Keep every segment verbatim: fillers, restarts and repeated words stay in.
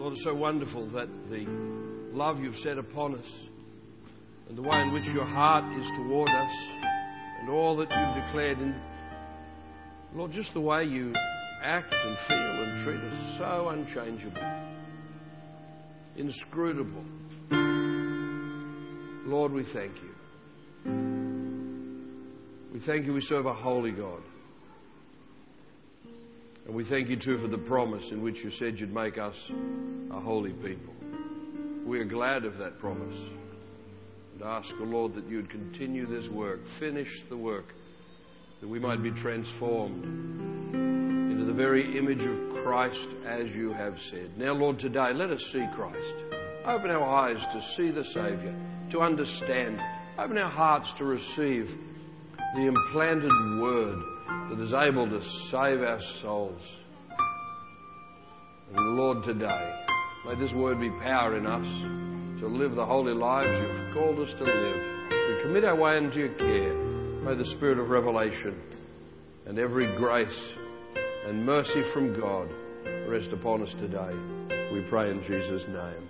Lord, it's so wonderful that the love you've set upon us and the way in which your heart is toward us and all that you've declared in, Lord, just the way you act and feel and treat us, so unchangeable, inscrutable. Lord, we thank you. We thank you we serve a holy God. And we thank you too for the promise in which you said you'd make us a holy people. We are glad of that promise and ask, O Lord, that you would continue this work, finish the work, that we might be transformed into the very image of Christ as you have said. Now, Lord, today let us see Christ. Open our eyes to see the Saviour, to understand. Open our hearts to receive the implanted word that is able to save our souls. And Lord, today, may this word be power in us to live the holy lives you've called us to live. We commit our way into your care. May the spirit of revelation and every grace and mercy from God rest upon us today. We pray in Jesus' name.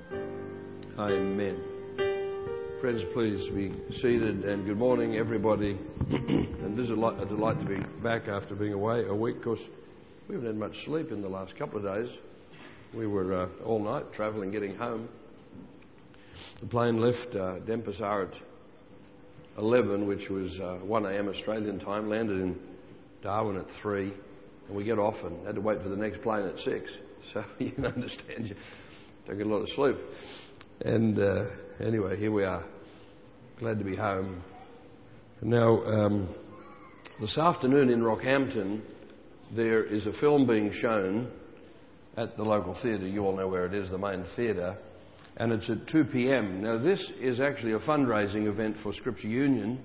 Amen. Friends, please be seated, and good morning, everybody. And this is a delight to be back after being away a week, because we haven't had much sleep in the last couple of days. We were uh, all night travelling, getting home. The plane left uh, Denpasar at eleven, which was uh, one a.m. Australian time, landed in Darwin at three, and we get off and had to wait for the next plane at six. So you can understand, you don't get a lot of sleep. And uh, anyway, here we are. Glad to be home. Now, um, this afternoon in Rockhampton, there is a film being shown at the local theatre. You all know where it is, the main theatre. And it's at two p.m. Now, this is actually a fundraising event for Scripture Union.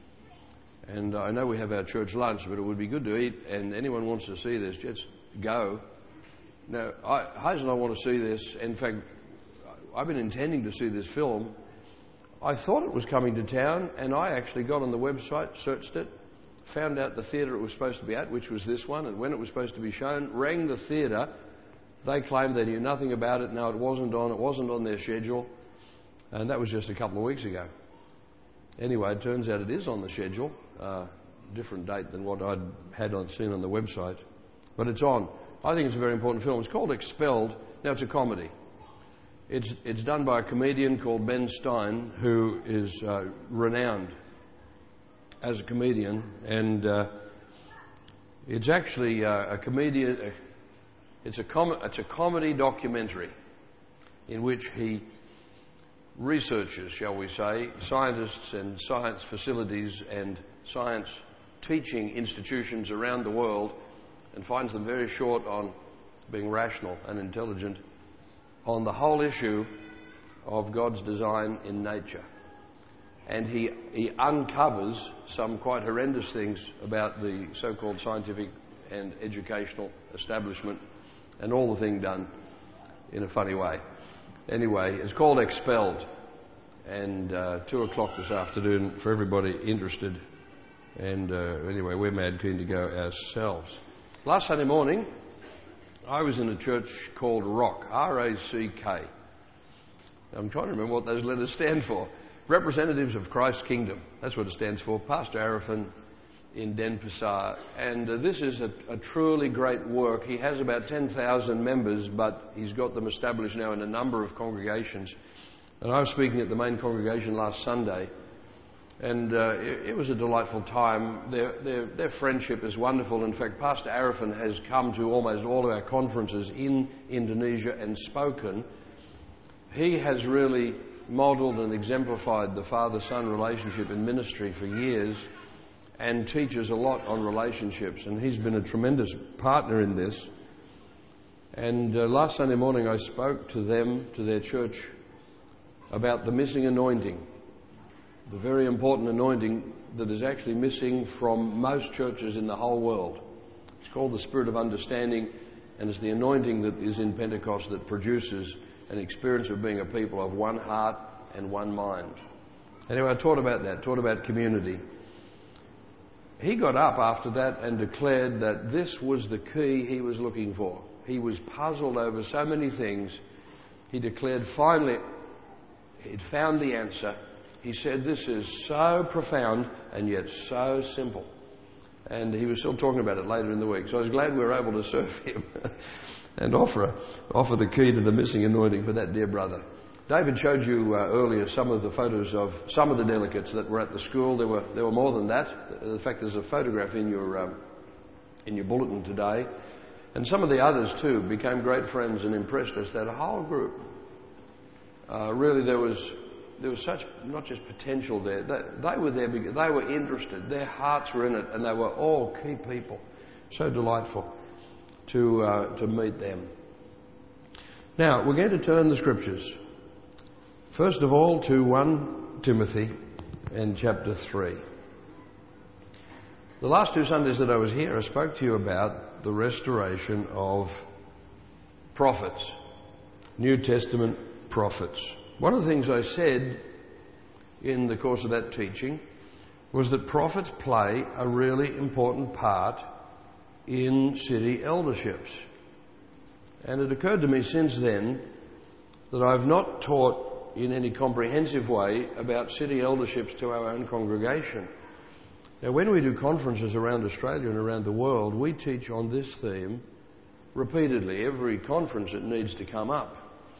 And I know we have our church lunch, but it would be good to eat. And anyone wants to see this, just go. Now, I, Hayes and I want to see this. In fact, I've been intending to see this film. I thought it was coming to town, and I actually got on the website, searched it, found out the theatre it was supposed to be at, which was this one, and when it was supposed to be shown, rang the theatre. They claimed they knew nothing about it. No, it wasn't on. It wasn't on their schedule. And that was just a couple of weeks ago. Anyway, it turns out it is on the schedule. Uh, different date than what I'd had on, seen on the website. But it's on. I think it's a very important film. It's called Expelled. Now, it's a comedy. It's, it's done by a comedian called Ben Stein, who is uh, renowned as a comedian. And uh, it's actually uh, a comedian... Uh, it's, a com- it's a comedy documentary in which he researches, shall we say, scientists and science facilities and science teaching institutions around the world, and finds them very short on being rational and intelligent on the whole issue of God's design in nature. And he, he uncovers some quite horrendous things about the so-called scientific and educational establishment, and all the thing done in a funny way. Anyway, it's called Expelled, and uh, two o'clock this afternoon for everybody interested. And uh, anyway, we're mad keen to go ourselves. Last Sunday morning, I was in a church called Rock, R A C K. I'm trying to remember what those letters stand for. Representatives of Christ's Kingdom. That's what it stands for. Pastor Arafin in Denpasar. And uh, this is a, a truly great work. He has about ten thousand members, but he's got them established now in a number of congregations. And I was speaking at the main congregation last Sunday, and uh, it, it was a delightful time. Their, their, their friendship is wonderful. In fact, Pastor Arafin has come to almost all of our conferences in Indonesia and spoken. He has really modelled and exemplified the father-son relationship in ministry for years, and teaches a lot on relationships. And he's been a tremendous partner in this. And uh, last Sunday morning I spoke to them, to their church, about the missing anointing. The very important anointing that is actually missing from most churches in the whole world. It's called the Spirit of Understanding, and it's the anointing that is in Pentecost that produces an experience of being a people of one heart and one mind. Anyway, I taught about that, taught about community. He got up after that and declared that this was the key he was looking for. He was puzzled over so many things he declared finally he'd found the answer. He said, this is so profound and yet so simple. And he was still talking about it later in the week. So I was glad we were able to serve him and offer, offer the key to the missing anointing for that dear brother. David showed you uh, earlier some of the photos of some of the delegates that were at the school. There were there were more than that. In fact, there's a photograph in your um, in your bulletin today. And some of the others too became great friends and impressed us. That whole group, uh, really, there was there was such not just potential there. They, they were there because they were interested. Their hearts were in it, and they were all key people. So delightful to uh, to meet them. Now we're going to turn the scriptures. First of all, to First Timothy and chapter three. The last two Sundays that I was here, I spoke to you about the restoration of prophets, New Testament prophets. One of the things I said in the course of that teaching was that prophets play a really important part in city elderships. And it occurred to me since then that I've not taught in any comprehensive way about city elderships to our own congregation. Now, when we do conferences around Australia and around the world, we teach on this theme repeatedly. Every conference it needs to come up.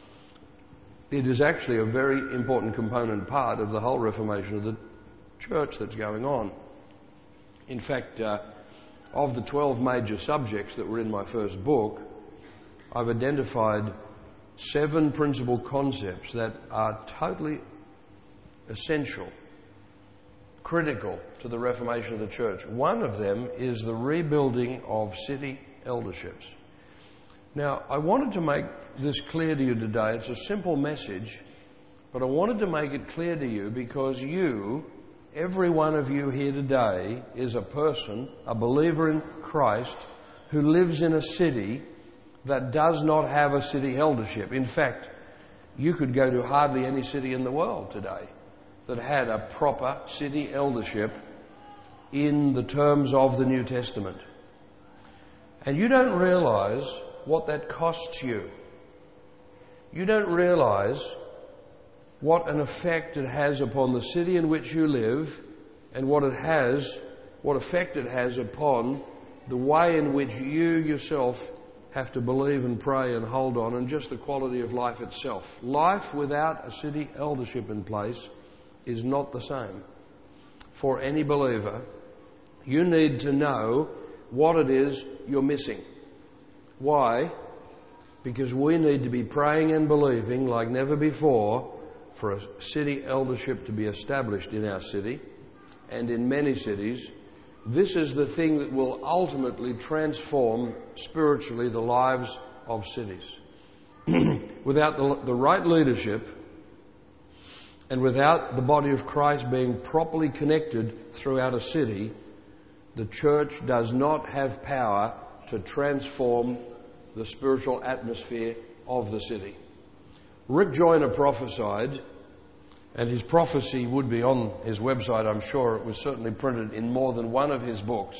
It is actually a very important component part of the whole reformation of the church that's going on. In fact, uh, of the twelve major subjects that were in my first book, I've identified seven principal concepts that are totally essential, critical to the reformation of the church. One of them is the rebuilding of city elderships. Now, I wanted to make this clear to you today. It's a simple message, but I wanted to make it clear to you because you, every one of you here today, is a person, a believer in Christ, who lives in a city that does not have a city eldership. In fact, you could go to hardly any city in the world today that had a proper city eldership in the terms of the New Testament. And you don't realise what that costs you. You don't realise what an effect it has upon the city in which you live and what it has, what effect it has upon the way in which you yourself have to believe and pray and hold on, and just the quality of life itself. Life without a city eldership in place is not the same. For any believer, you need to know what it is you're missing. Why? Because we need to be praying and believing like never before for a city eldership to be established in our city and in many cities. This is the thing that will ultimately transform spiritually the lives of cities. Without the, the right leadership and without the body of Christ being properly connected throughout a city, the church does not have power to transform the spiritual atmosphere of the city. Rick Joyner prophesied, and his prophecy would be on his website, I'm sure. It was certainly printed in more than one of his books.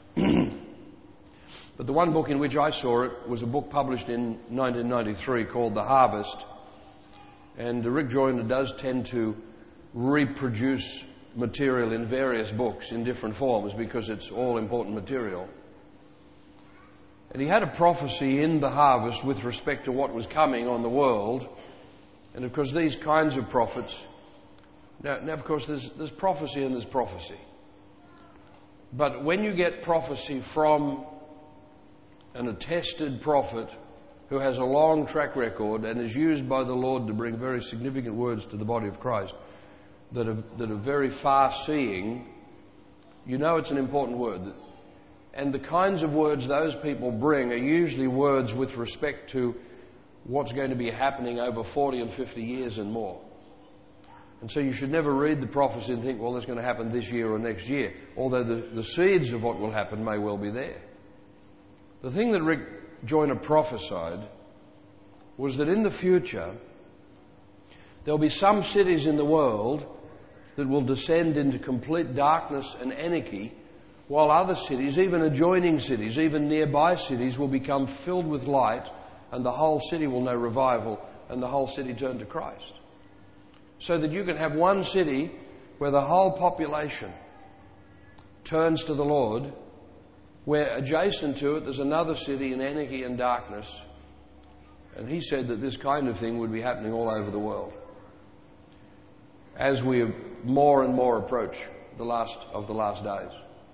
But the one book in which I saw it was a book published in nineteen ninety-three called The Harvest. And Rick Joyner does tend to reproduce material in various books in different forms because it's all important material. And he had a prophecy in The Harvest with respect to what was coming on the world. And of course these kinds of prophets, now, now of course there's, there's prophecy and there's prophecy. But when you get prophecy from an attested prophet who has a long track record and is used by the Lord to bring very significant words to the body of Christ that are, that are very far-seeing, you know it's an important word. And the kinds of words those people bring are usually words with respect to what's going to be happening over forty and fifty years and more. And so you should never read the prophecy and think, well, that's going to happen this year or next year, although the, the seeds of what will happen may well be there. The thing that Rick Joyner prophesied was that in the future there'll be some cities in the world that will descend into complete darkness and anarchy, while other cities, even adjoining cities, even nearby cities, will become filled with light and the whole city will know revival, and the whole city turn to Christ. So that you can have one city where the whole population turns to the Lord, where adjacent to it there's another city in anarchy and darkness. And he said that this kind of thing would be happening all over the world as we more and more approach the last of the last days.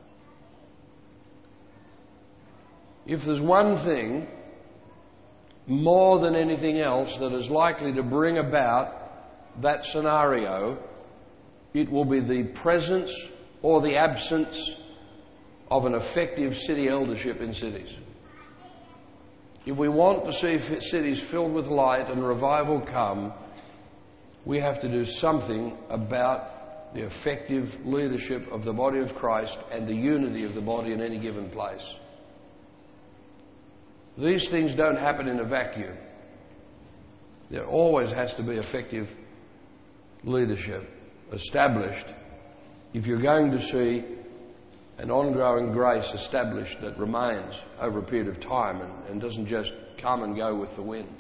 If there's one thing more than anything else that is likely to bring about that scenario, it will be the presence or the absence of an effective city eldership in cities. If we want to see cities filled with light and revival come, we have to do something about the effective leadership of the body of Christ and the unity of the body in any given place. These things don't happen in a vacuum. There always has to be effective leadership established if you're going to see an ongoing grace established that remains over a period of time and, and doesn't just come and go with the wind.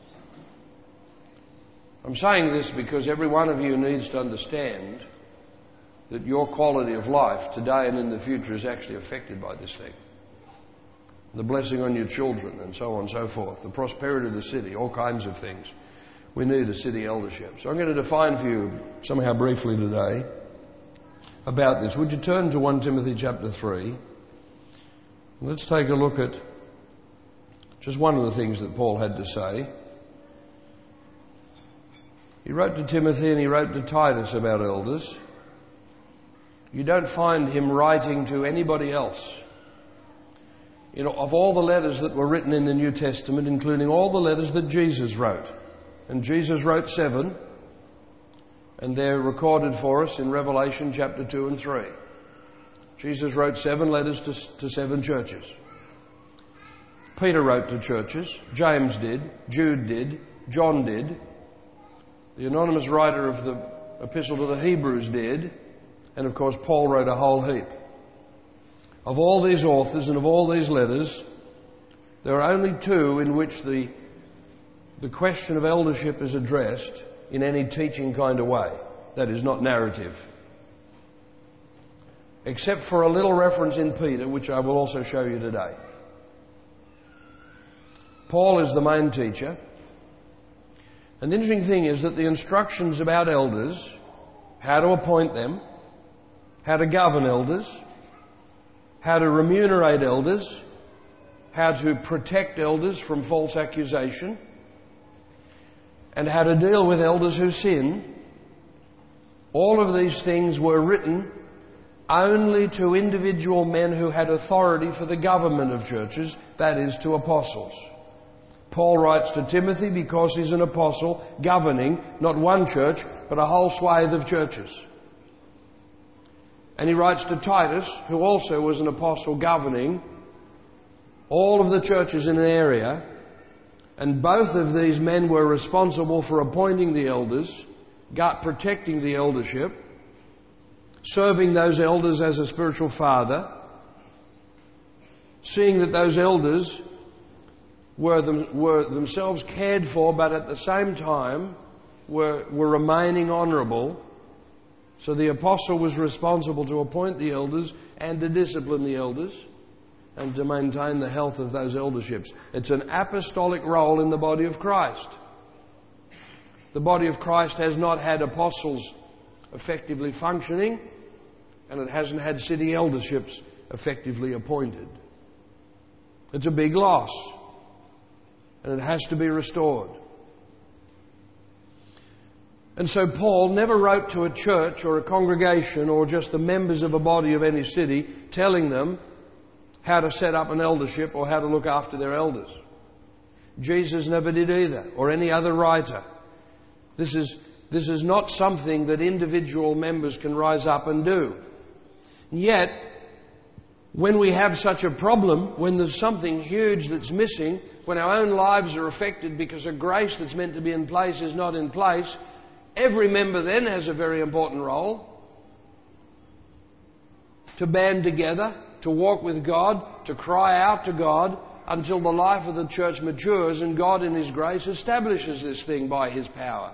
I'm saying this because every one of you needs to understand that your quality of life today and in the future is actually affected by this thing. The blessing on your children and so on and so forth, the prosperity of the city, all kinds of things. We need a city eldership. So I'm going to define for you somehow briefly today about this. Would you turn to First Timothy chapter three? Let's take a look at just one of the things that Paul had to say. He wrote to Timothy and he wrote to Titus about elders. You don't find him writing to anybody else. You know, of all the letters that were written in the New Testament, including all the letters that Jesus wrote, and Jesus wrote seven, and they're recorded for us in Revelation chapter two and three. Jesus wrote seven letters to, to seven churches. Peter wrote to churches, James did, Jude did, John did, the anonymous writer of the Epistle to the Hebrews did, and of course Paul wrote a whole heap. Of all these authors and of all these letters, there are only two in which the, the question of eldership is addressed in any teaching kind of way. That is, not narrative. Except for a little reference in Peter, which I will also show you today. Paul is the main teacher. And the interesting thing is that the instructions about elders, how to appoint them, how to govern elders, how to remunerate elders, how to protect elders from false accusation, and how to deal with elders who sin, all of these things were written only to individual men who had authority for the government of churches, that is, to apostles. Paul writes to Timothy because he's an apostle governing not one church, but a whole swathe of churches. And he writes to Titus, who also was an apostle governing all of the churches in an area. And both of these men were responsible for appointing the elders, protecting the eldership, serving those elders as a spiritual father, seeing that those elders were, them, were themselves cared for, but at the same time were, were remaining honourable. So the apostle was responsible to appoint the elders and to discipline the elders and to maintain the health of those elderships. It's an apostolic role in the body of Christ. The body of Christ has not had apostles effectively functioning, and it hasn't had city elderships effectively appointed. It's a big loss, and it has to be restored. And so Paul never wrote to a church or a congregation or just the members of a body of any city telling them how to set up an eldership or how to look after their elders. Jesus never did either, or any other writer. This is, this is not something that individual members can rise up and do. And yet, when we have such a problem, when there's something huge that's missing, when our own lives are affected because a grace that's meant to be in place is not in place, every member then has a very important role to band together, to walk with God, to cry out to God, until the life of the church matures and God in His grace establishes this thing by His power.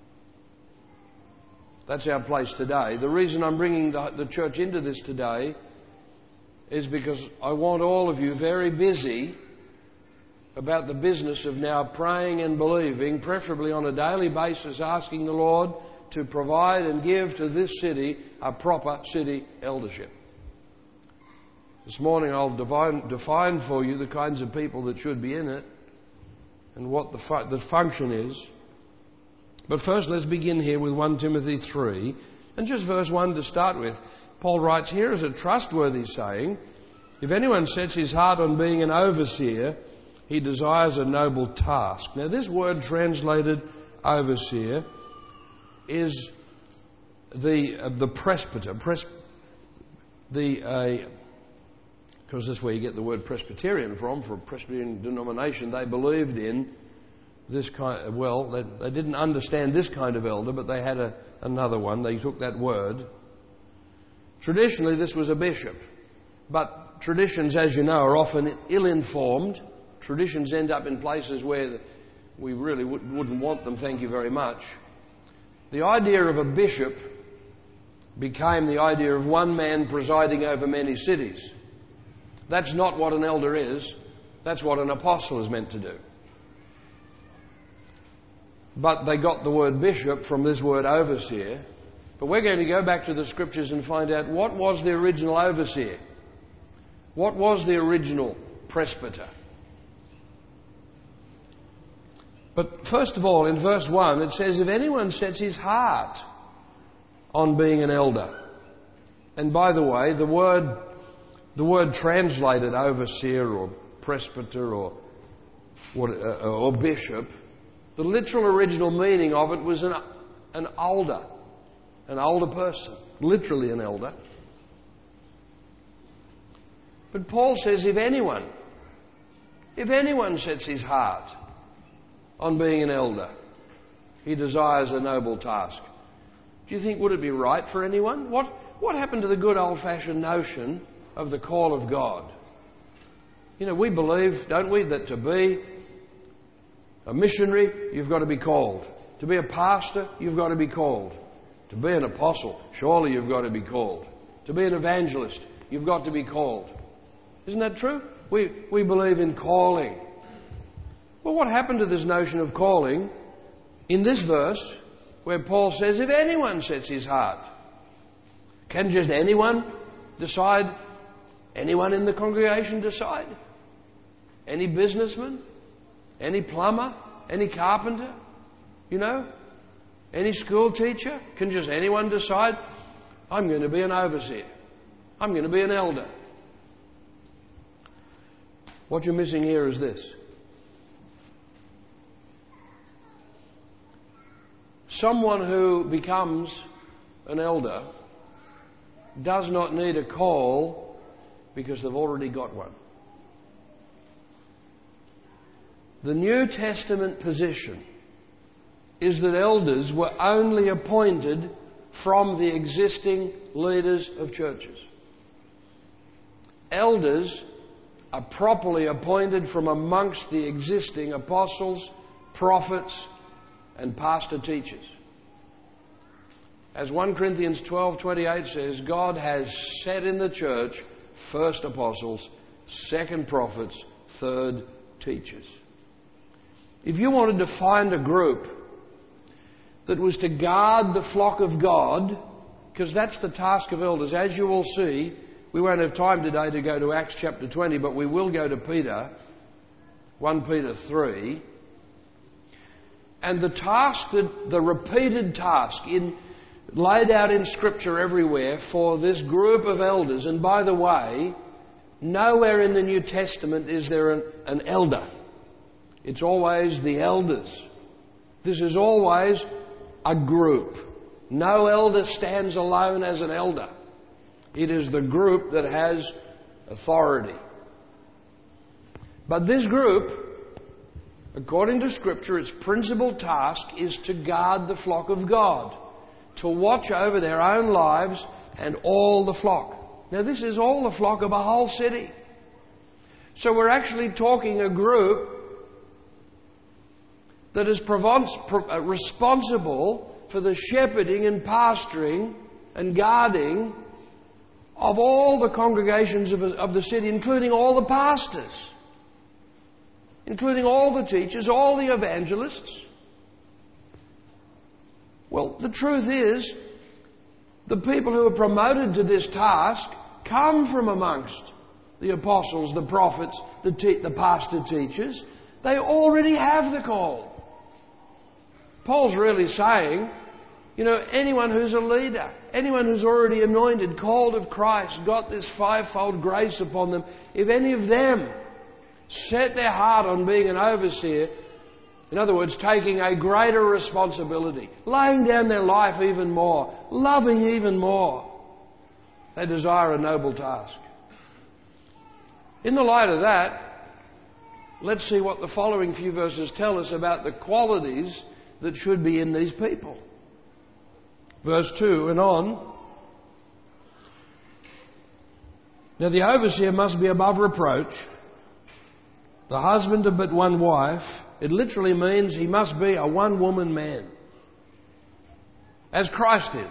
That's our place today. The reason I'm bringing the, the church into this today is because I want all of you very busy about the business of now praying and believing, preferably on a daily basis, asking the Lord to provide and give to this city a proper city eldership. This morning I'll define, define for you the kinds of people that should be in it and what the, fu- the function is. But first let's begin here with First Timothy three, and just verse one to start with. Paul writes, "Here is a trustworthy saying, if anyone sets his heart on being an overseer, he desires a noble task." Now this word translated overseer is the uh, the presbyter, pres- the uh, because that's where you get the word Presbyterian from. For a Presbyterian denomination, they believed in this kind. Well, they, they didn't understand this kind of elder, but they had a, another one. They took that word. Traditionally, this was a bishop, but traditions, as you know, are often ill-informed. Traditions end up in places where we really wouldn't want them, thank you very much. The idea of a bishop became the idea of one man presiding over many cities. That's not what an elder is. That's what an apostle is meant to do. But they got the word bishop from this word overseer. But we're going to go back to the scriptures and find out what was the original overseer. What was the original presbyter? But first of all, in verse one, it says, if anyone sets his heart on being an elder. And by the way, the word, the word translated overseer or presbyter or, what, uh, or bishop, the literal original meaning of it was an, an older, an older person, literally an elder. But Paul says, if anyone, if anyone sets his heart on being an elder, he desires a noble task. Do you think, would it be right for anyone? What, what happened to the good old-fashioned notion of the call of God? You know, we believe, don't we, that to be a missionary, you've got to be called. To be a pastor, you've got to be called. To be an apostle, surely you've got to be called. To be an evangelist, you've got to be called. Isn't that true? We, we believe in calling. Well, what happened to this notion of calling in this verse where Paul says, if anyone sets his heart? Can just anyone decide? Anyone in the congregation decide? Any businessman? Any plumber? Any carpenter? You know? Any school teacher? Can just anyone decide, I'm going to be an overseer. I'm going to be an elder. What you're missing here is this. Someone who becomes an elder does not need a call because they've already got one. The New Testament position is that elders were only appointed from the existing leaders of churches. Elders are properly appointed from amongst the existing apostles, prophets, and pastor teachers. As First Corinthians twelve twenty-eight says, God has set in the church first apostles, second prophets, third teachers. If you wanted to find a group that was to guard the flock of God, because that's the task of elders, as you will see, we won't have time today to go to Acts chapter twenty, but we will go to Peter, First Peter three. And the task, that the repeated task in, laid out in Scripture everywhere for this group of elders, and by the way, nowhere in the New Testament is there an, an elder. It's always the elders. This is always a group. No elder stands alone as an elder. It is the group that has authority. But this group, according to Scripture, its principal task is to guard the flock of God, to watch over their own lives and all the flock. Now this is all the flock of a whole city. So we're actually talking a group that is responsible for the shepherding and pastoring and guarding of all the congregations of, of the city, including all the pastors, including all the teachers, all the evangelists. Well, the truth is, the people who are promoted to this task come from amongst the apostles, the prophets, the, te- the pastor teachers. They already have the call. Paul's really saying, you know, anyone who's a leader, anyone who's already anointed, called of Christ, got this fivefold grace upon them, if any of them set their heart on being an overseer, in other words, taking a greater responsibility, laying down their life even more, loving even more, they desire a noble task. In the light of that, let's see what the following few verses tell us about the qualities that should be in these people. Verse two and on. Now the overseer must be above reproach, the husband of but one wife. It literally means he must be a one-woman man, as Christ is.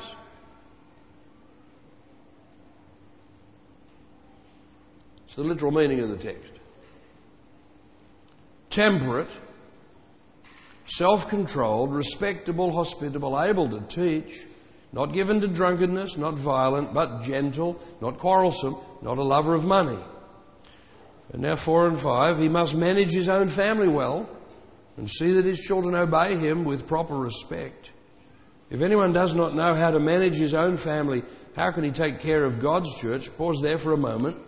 It's the literal meaning of the text. Temperate, self-controlled, respectable, hospitable, able to teach, not given to drunkenness, not violent, but gentle, not quarrelsome, not a lover of money. And now four and five, he must manage his own family well and see that his children obey him with proper respect. If anyone does not know how to manage his own family, how can he take care of God's church? Pause there for a moment.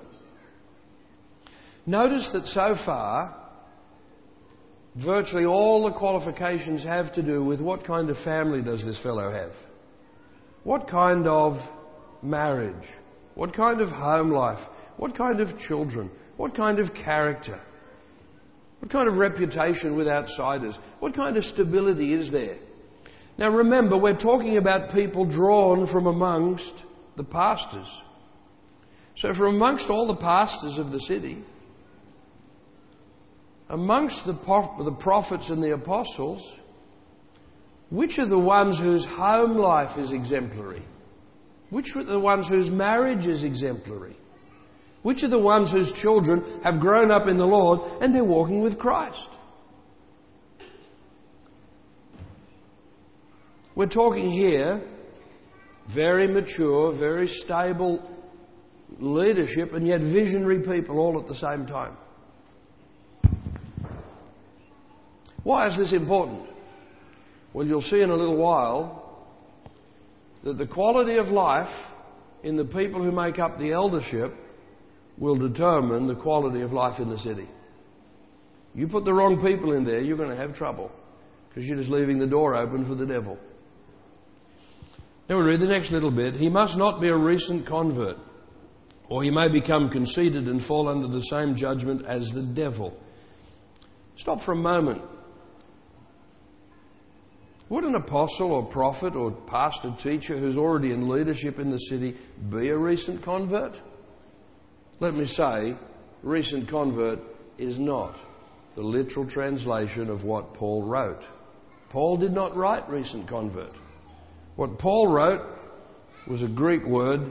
Notice that so far, virtually all the qualifications have to do with what kind of family does this fellow have? What kind of marriage? What kind of home life? What kind of children? What kind of character? What kind of reputation with outsiders? What kind of stability is there? Now remember, we're talking about people drawn from amongst the pastors. So from amongst all the pastors of the city, amongst the, the prophets and the apostles, which are the ones whose home life is exemplary? Which are the ones whose marriage is exemplary? Which are the ones whose children have grown up in the Lord and they're walking with Christ? We're talking here very mature, very stable leadership and yet visionary people all at the same time. Why is this important? Well, you'll see in a little while that the quality of life in the people who make up the eldership will determine the quality of life in the city. You put the wrong people in there, you're going to have trouble because you're just leaving the door open for the devil. Now we read the next little bit. He must not be a recent convert, or he may become conceited and fall under the same judgment as the devil. Stop for a moment. Would an apostle or prophet or pastor teacher who's already in leadership in the city be a recent convert? Let me say, recent convert is not the literal translation of what Paul wrote. Paul did not write recent convert. What Paul wrote was a Greek word,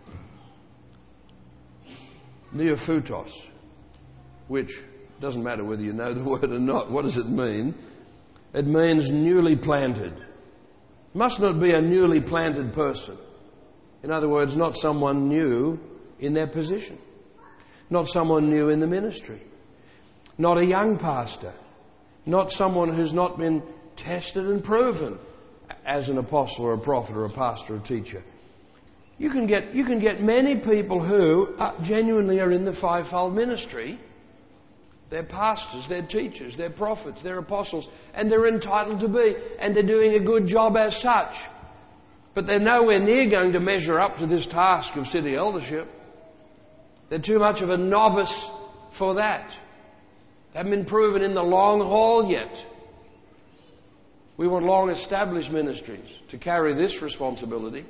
neophytos, which doesn't matter whether you know the word or not. What does it mean? It means newly planted. Must not be a newly planted person. In other words, not someone new in their position. Not someone new in the ministry. Not a young pastor. Not someone who's not been tested and proven as an apostle or a prophet or a pastor or a teacher. You can get, you can get many people who are, genuinely are in the fivefold ministry. They're pastors, they're teachers, they're prophets, they're apostles, and they're entitled to be, and they're doing a good job as such. But they're nowhere near going to measure up to this task of city eldership. They're too much of a novice for that. They haven't been proven in the long haul yet. We want long established ministries to carry this responsibility.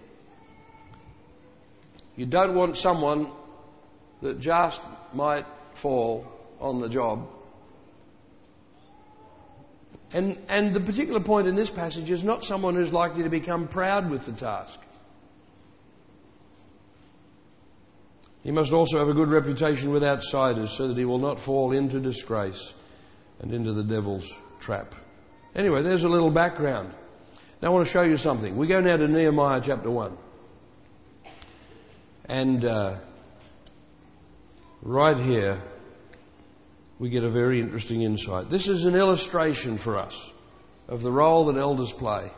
You don't want someone that just might fall on the job. And, and the particular point in this passage is not someone who's likely to become proud with the task. He must also have a good reputation with outsiders so that he will not fall into disgrace and into the devil's trap. Anyway, there's a little background. Now I want to show you something. We go now to Nehemiah chapter one. And uh, right here, we get a very interesting insight. This is an illustration for us of the role that elders play.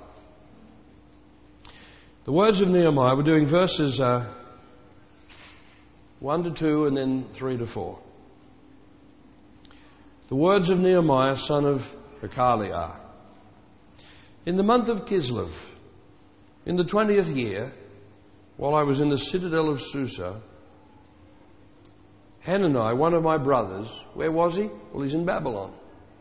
The words of Nehemiah, we're doing verses uh, one to two and then three to four. The words of Nehemiah, son of Hakaliah. In the month of Kislev, in the twentieth year, while I was in the citadel of Susa, Hanani, one of my brothers, where was he? Well, he's in Babylon.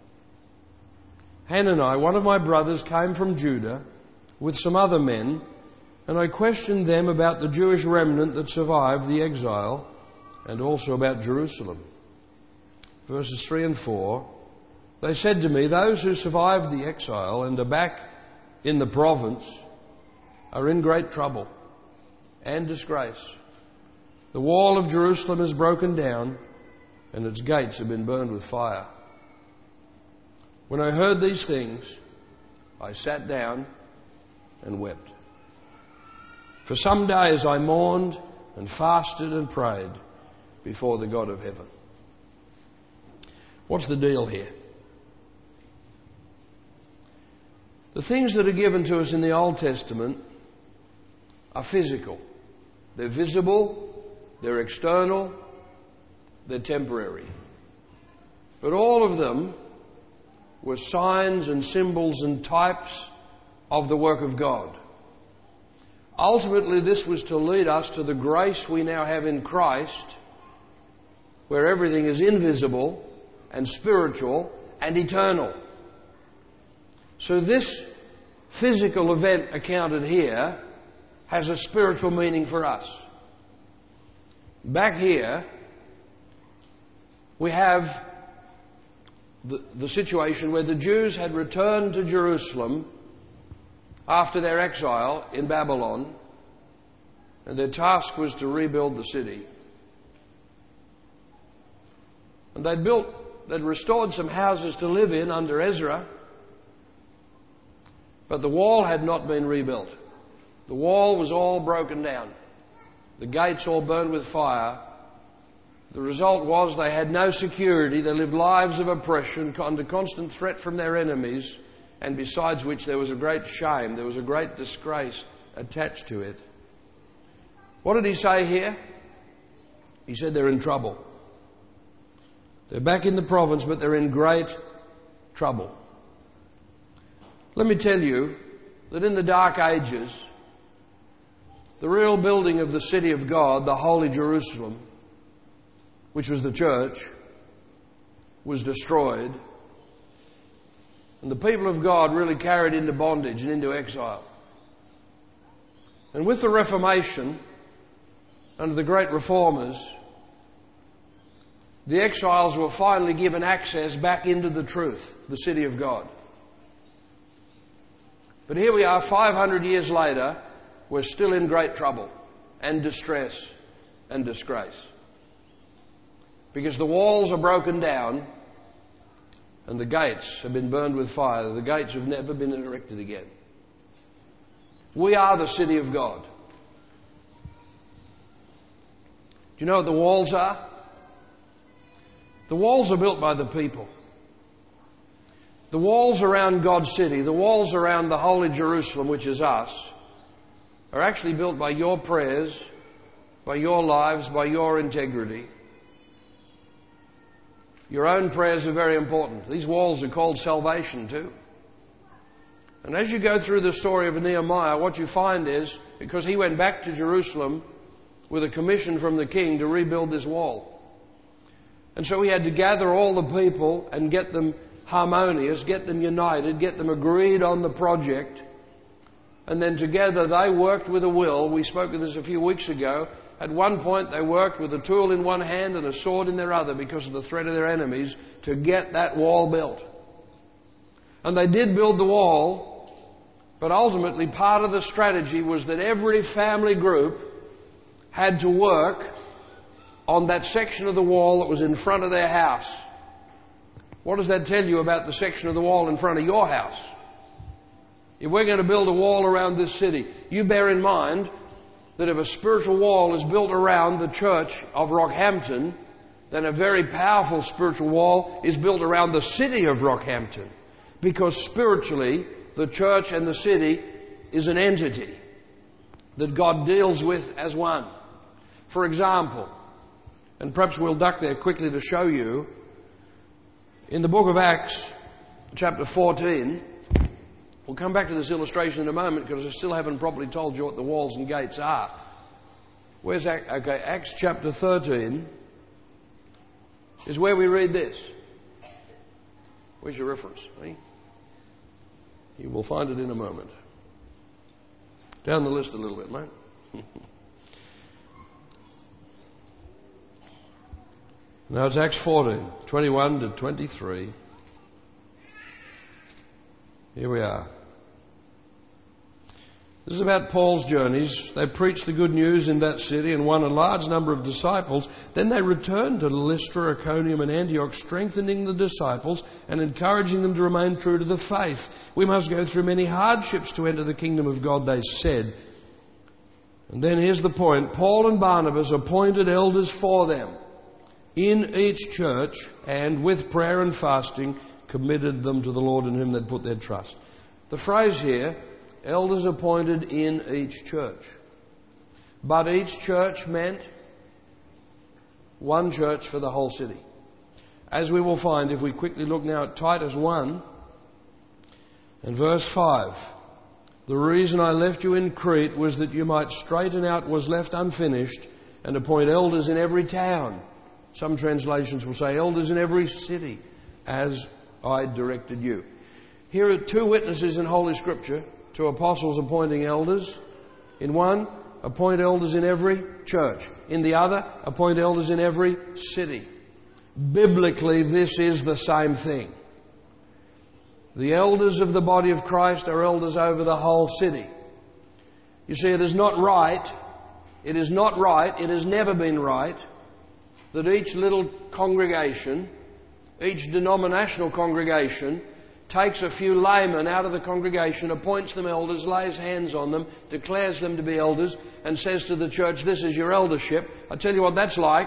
Hanani, one of my brothers, came from Judah with some other men, and I questioned them about the Jewish remnant that survived the exile and also about Jerusalem. Verses three and four, they said to me, those who survived the exile and are back in the province are in great trouble and disgrace. The wall of Jerusalem is broken down and its gates have been burned with fire. When I heard these things, I sat down and wept. For some days I mourned and fasted and prayed before the God of heaven. What's the deal here? The things that are given to us in the Old Testament are physical. They're visible, they're external, they're temporary. But all of them were signs and symbols and types of the work of God. Ultimately, this was to lead us to the grace we now have in Christ, where everything is invisible and spiritual and eternal. So this physical event accounted here has a spiritual meaning for us. Back here, we have the, the situation where the Jews had returned to Jerusalem after their exile in Babylon, and their task was to rebuild the city. And they'd built, they'd restored some houses to live in under Ezra, but the wall had not been rebuilt. The wall was all broken down. The gates all burned with fire. The result was they had no security. They lived lives of oppression under constant threat from their enemies, and besides which there was a great shame, there was a great disgrace attached to it. What did he say here? He said they're in trouble. They're back in the province, but they're in great trouble. Let me tell you that in the Dark Ages, the real building of the city of God, the Holy Jerusalem, which was the church, was destroyed. And the people of God really carried into bondage and into exile. And with the Reformation, under the great reformers, the exiles were finally given access back into the truth, the city of God. But here we are, five hundred years later, we're still in great trouble and distress and disgrace. Because the walls are broken down and the gates have been burned with fire. The gates have never been erected again. We are the city of God. Do you know what the walls are? The walls are built by the people. The walls around God's city, the walls around the Holy Jerusalem, which is us, are actually built by your prayers, by your lives, by your integrity. Your own prayers are very important. These walls are called salvation too. And as you go through the story of Nehemiah, what you find is, because he went back to Jerusalem with a commission from the king to rebuild this wall. And so he had to gather all the people and get them harmonious, get them united, get them agreed on the project. And then together they worked with a will. We spoke of this a few weeks ago. At one point they worked with a tool in one hand and a sword in their other because of the threat of their enemies to get that wall built. And they did build the wall, but ultimately part of the strategy was that every family group had to work on that section of the wall that was in front of their house. What does that tell you about the section of the wall in front of your house? If we're going to build a wall around this city, you bear in mind that if a spiritual wall is built around the church of Rockhampton, then a very powerful spiritual wall is built around the city of Rockhampton. Because spiritually, the church and the city is an entity that God deals with as one. For example, and perhaps we'll duck there quickly to show you, in the book of Acts, chapter fourteen, we'll come back to this illustration in a moment because I still haven't properly told you what the walls and gates are. Where's Acts? Okay, Acts chapter thirteen is where we read this. Where's your reference? Eh? You will find it in a moment. Down the list a little bit, mate. Now it's Acts fourteen, twenty-one to twenty-three. Here we are. This is about Paul's journeys. They preached the good news in that city and won a large number of disciples. Then they returned to Lystra, Iconium and Antioch, strengthening the disciples and encouraging them to remain true to the faith. We must go through many hardships to enter the kingdom of God, they said. And then here's the point. Paul and Barnabas appointed elders for them in each church, and with prayer and fasting committed them to the Lord in whom they'd put their trust. The phrase here, elders appointed in each church. But each church meant one church for the whole city. As we will find if we quickly look now at Titus one and verse five. The reason I left you in Crete was that you might straighten out what was left unfinished and appoint elders in every town. Some translations will say elders in every city, as I directed you. Here are two witnesses in Holy Scripture, two apostles appointing elders. In one, appoint elders in every church. In the other, appoint elders in every city. Biblically, this is the same thing. The elders of the body of Christ are elders over the whole city. You see, it is not right, it is not right, it has never been right, that each little congregation, each denominational congregation, takes a few laymen out of the congregation, appoints them elders, lays hands on them, declares them to be elders, and says to the church, this is your eldership. I tell you what that's like.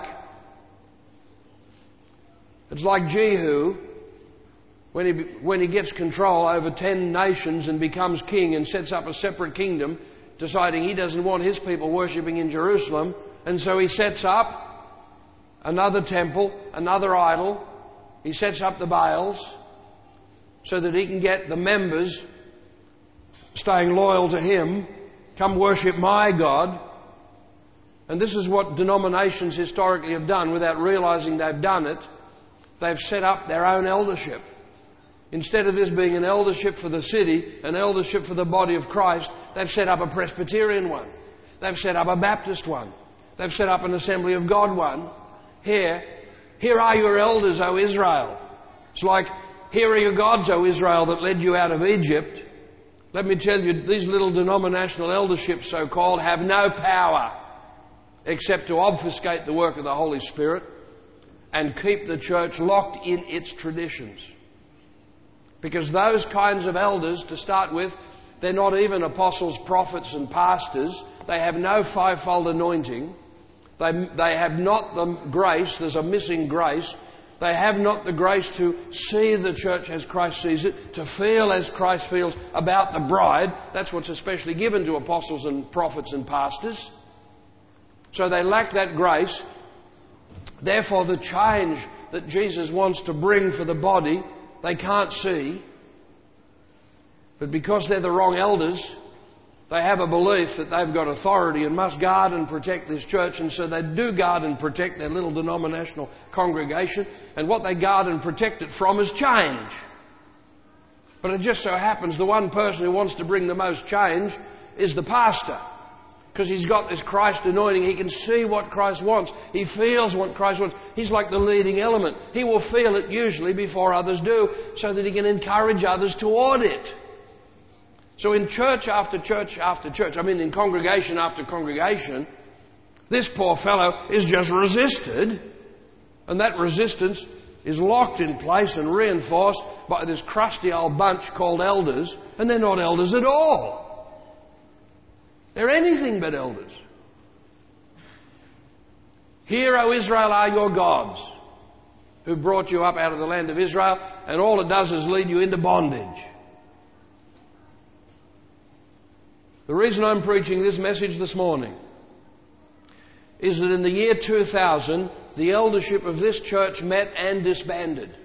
It's like Jehu, when he, when he gets control over ten nations and becomes king and sets up a separate kingdom, deciding he doesn't want his people worshipping in Jerusalem, and so he sets up another temple, another idol. He sets up the Baals so that he can get the members staying loyal to him, come worship my God. And this is what denominations historically have done without realizing they've done it. They've set up their own eldership. Instead of this being an eldership for the city, an eldership for the body of Christ, they've set up a Presbyterian one. They've set up a Baptist one. They've set up an Assembly of God one. Here, here are your elders, O Israel. It's like, here are your gods, O Israel, that led you out of Egypt. Let me tell you, these little denominational elderships, so-called, have no power except to obfuscate the work of the Holy Spirit and keep the church locked in its traditions. Because those kinds of elders, to start with, they're not even apostles, prophets and pastors. They have no fivefold anointing. They, they have not the grace, there's a missing grace. They have not the grace to see the church as Christ sees it, to feel as Christ feels about the bride. That's what's especially given to apostles and prophets and pastors. So they lack that grace. Therefore, the change that Jesus wants to bring for the body, they can't see. But because they're the wrong elders, they have a belief that they've got authority and must guard and protect this church, and so they do guard and protect their little denominational congregation, and what they guard and protect it from is change. But it just so happens the one person who wants to bring the most change is the pastor. Because he's got this Christ anointing. He can see what Christ wants. He feels what Christ wants. He's like the leading element. He will feel it usually before others do, so that he can encourage others toward it. So in church after church after church, I mean in congregation after congregation, this poor fellow is just resisted, and that resistance is locked in place and reinforced by this crusty old bunch called elders, and they're not elders at all. They're anything but elders. Hear, O Israel, are your gods, who brought you up out of the land of Israel, and all it does is lead you into bondage. The reason I'm preaching this message this morning is that in the year two thousand, the eldership of this church met and disbanded.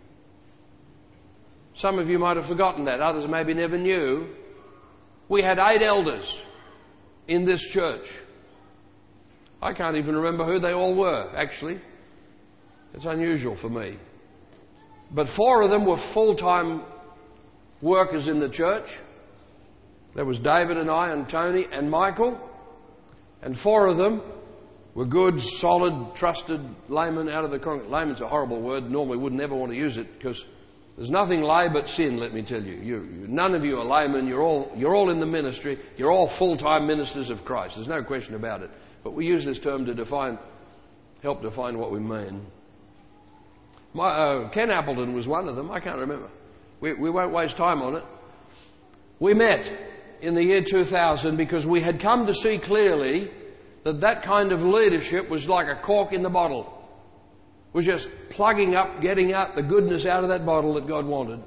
Some of you might have forgotten that. Others maybe never knew. We had eight elders in this church. I can't even remember who they all were, actually. It's unusual for me. But four of them were full-time workers in the church. There was David and I and Tony and Michael. And four of them were good, solid, trusted laymen out of the congregation. Layman's a horrible word. Normally would never want to use it, because there's nothing lay but sin, let me tell you. you, you none of you are laymen. You're all, you're all in the ministry. You're all full-time ministers of Christ. There's no question about it. But we use this term to define, help define what we mean. My, uh, Ken Appleton was one of them. I can't remember. We, we won't waste time on it. We met in the year two thousand because we had come to see clearly that that kind of leadership was like a cork in the bottle. It was just plugging up, getting out the goodness out of that bottle that God wanted.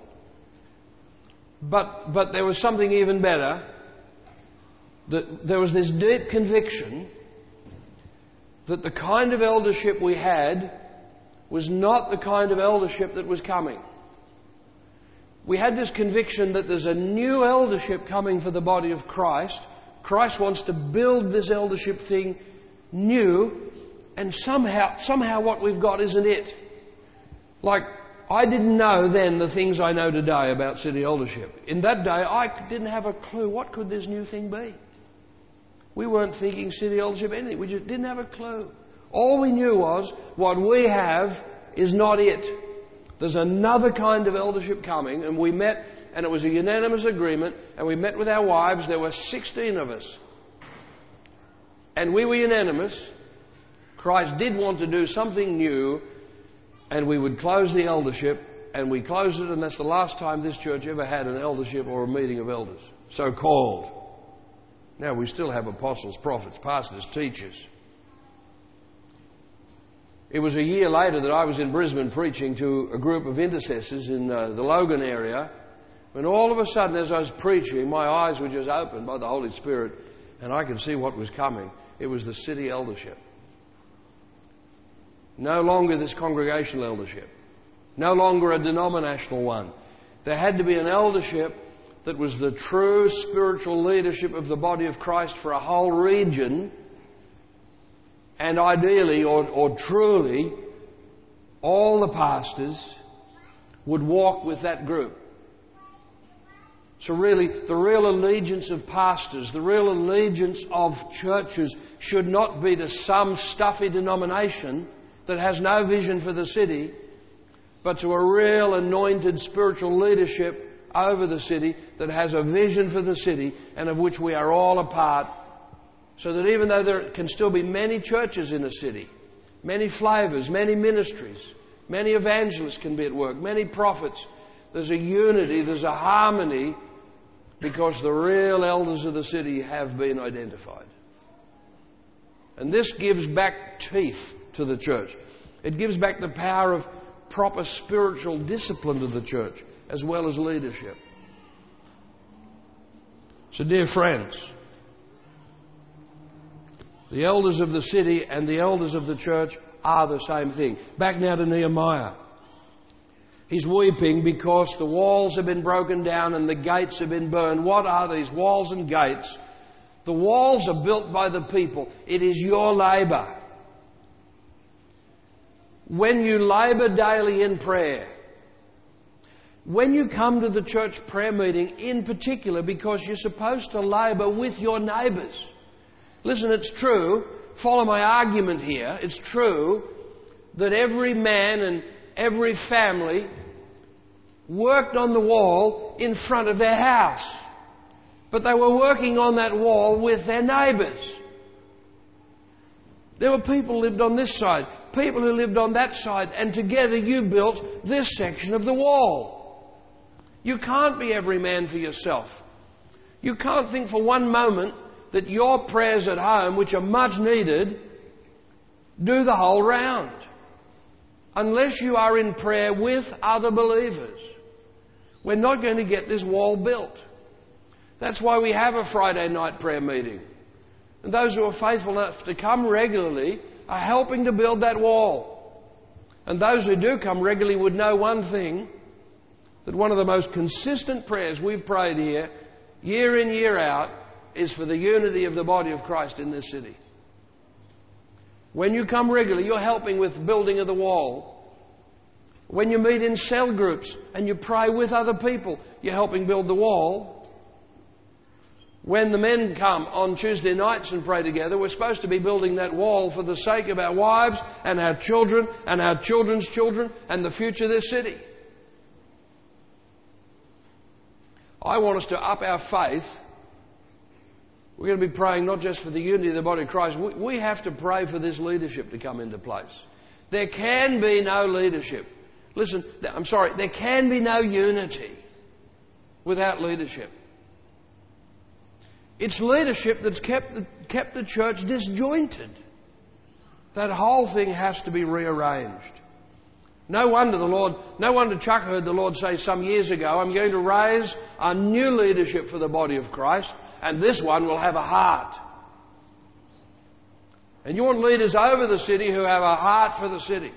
But, but there was something even better. That there was this deep conviction that the kind of eldership we had was not the kind of eldership that was coming. We had this conviction that there's a new eldership coming for the body of Christ. Christ wants to build this eldership thing new, and somehow, somehow what we've got isn't it. Like, I didn't know then the things I know today about city eldership. In that day, I didn't have a clue. What could this new thing be? We weren't thinking city eldership anything. We just didn't have a clue. All we knew was what we have is not it. There's another kind of eldership coming, and we met, and it was a unanimous agreement, and we met with our wives. There were sixteen of us. And we were unanimous. Christ did want to do something new, and we would close the eldership, and we closed it, and that's the last time this church ever had an eldership or a meeting of elders, so-called. Now, we still have apostles, prophets, pastors, teachers. It was a year later that I was in Brisbane preaching to a group of intercessors in uh, the Logan area, when all of a sudden, as I was preaching, my eyes were just opened by the Holy Spirit, and I could see what was coming. It was the city eldership. No longer this congregational eldership. No longer a denominational one. There had to be an eldership that was the true spiritual leadership of the body of Christ for a whole region. And ideally, or, or truly, all the pastors would walk with that group. So really, the real allegiance of pastors, the real allegiance of churches should not be to some stuffy denomination that has no vision for the city, but to a real anointed spiritual leadership over the city that has a vision for the city and of which we are all a part, so that even though there can still be many churches in a city, many flavours, many ministries, many evangelists can be at work, many prophets, there's a unity, there's a harmony, because the real elders of the city have been identified. And this gives back teeth to the church. It gives back the power of proper spiritual discipline to the church, as well as leadership. So, dear friends, the elders of the city and the elders of the church are the same thing. Back now to Nehemiah. He's weeping because the walls have been broken down and the gates have been burned. What are these walls and gates? The walls are built by the people. It is your labour. When you labour daily in prayer, when you come to the church prayer meeting in particular, because you're supposed to labour with your neighbours. Listen, it's true. Follow my argument here. It's true that every man and every family worked on the wall in front of their house. But they were working on that wall with their neighbours. There were people who lived on this side, people who lived on that side, and together you built this section of the wall. You can't be every man for yourself. You can't think for one moment that your prayers at home, which are much needed, do the whole round. Unless you are in prayer with other believers, we're not going to get this wall built. That's why we have a Friday night prayer meeting. And those who are faithful enough to come regularly are helping to build that wall. And those who do come regularly would know one thing, that one of the most consistent prayers we've prayed here, year in, year out, is for the unity of the body of Christ in this city. When you come regularly, you're helping with the building of the wall. When you meet in cell groups and you pray with other people, you're helping build the wall. When the men come on Tuesday nights and pray together, we're supposed to be building that wall for the sake of our wives and our children and our children's children and the future of this city. I want us to up our faith. We're going to be praying not just for the unity of the body of Christ. We, we have to pray for this leadership to come into place. There can be no leadership. Listen, I'm sorry, there can be no unity without leadership. It's leadership that's kept the, kept the church disjointed. That whole thing has to be rearranged. No wonder the Lord, no wonder Chuck heard the Lord say some years ago, I'm going to raise a new leadership for the body of Christ, and this one will have a heart. And you want leaders over the city who have a heart for the city.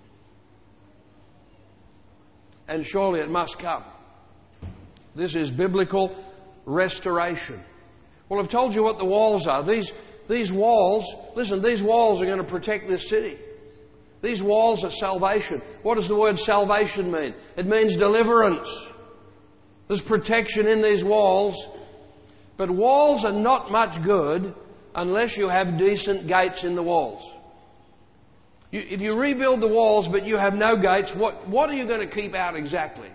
And surely it must come. This is biblical restoration. Well, I've told you what the walls are. These, these walls, listen, these walls are going to protect this city. These walls are salvation. What does the word salvation mean? It means deliverance. There's protection in these walls. But walls are not much good unless you have decent gates in the walls. You, if you rebuild the walls but you have no gates, what, what are you going to keep out exactly?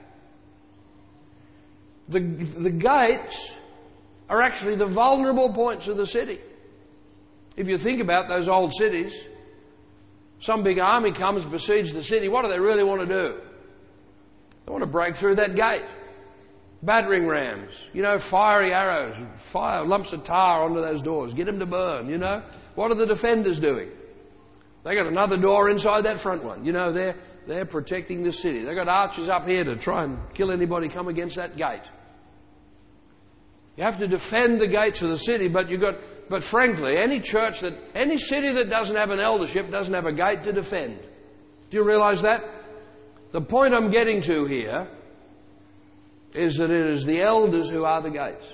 The, the gates are actually the vulnerable points of the city. If you think about those old cities, some big army comes, besiege the city. What do they really want to do? They want to break through that gate. Battering rams, you know, fiery arrows, fire lumps of tar onto those doors, get them to burn, you know. What are the defenders doing? They got another door inside that front one. You know, they're, they're protecting the city. They've got archers up here to try and kill anybody come against that gate. You have to defend the gates of the city, but you got, but frankly, any church that, any city that doesn't have an eldership doesn't have a gate to defend. Do you realise that? The point I'm getting to here is that it is the elders who are the gates.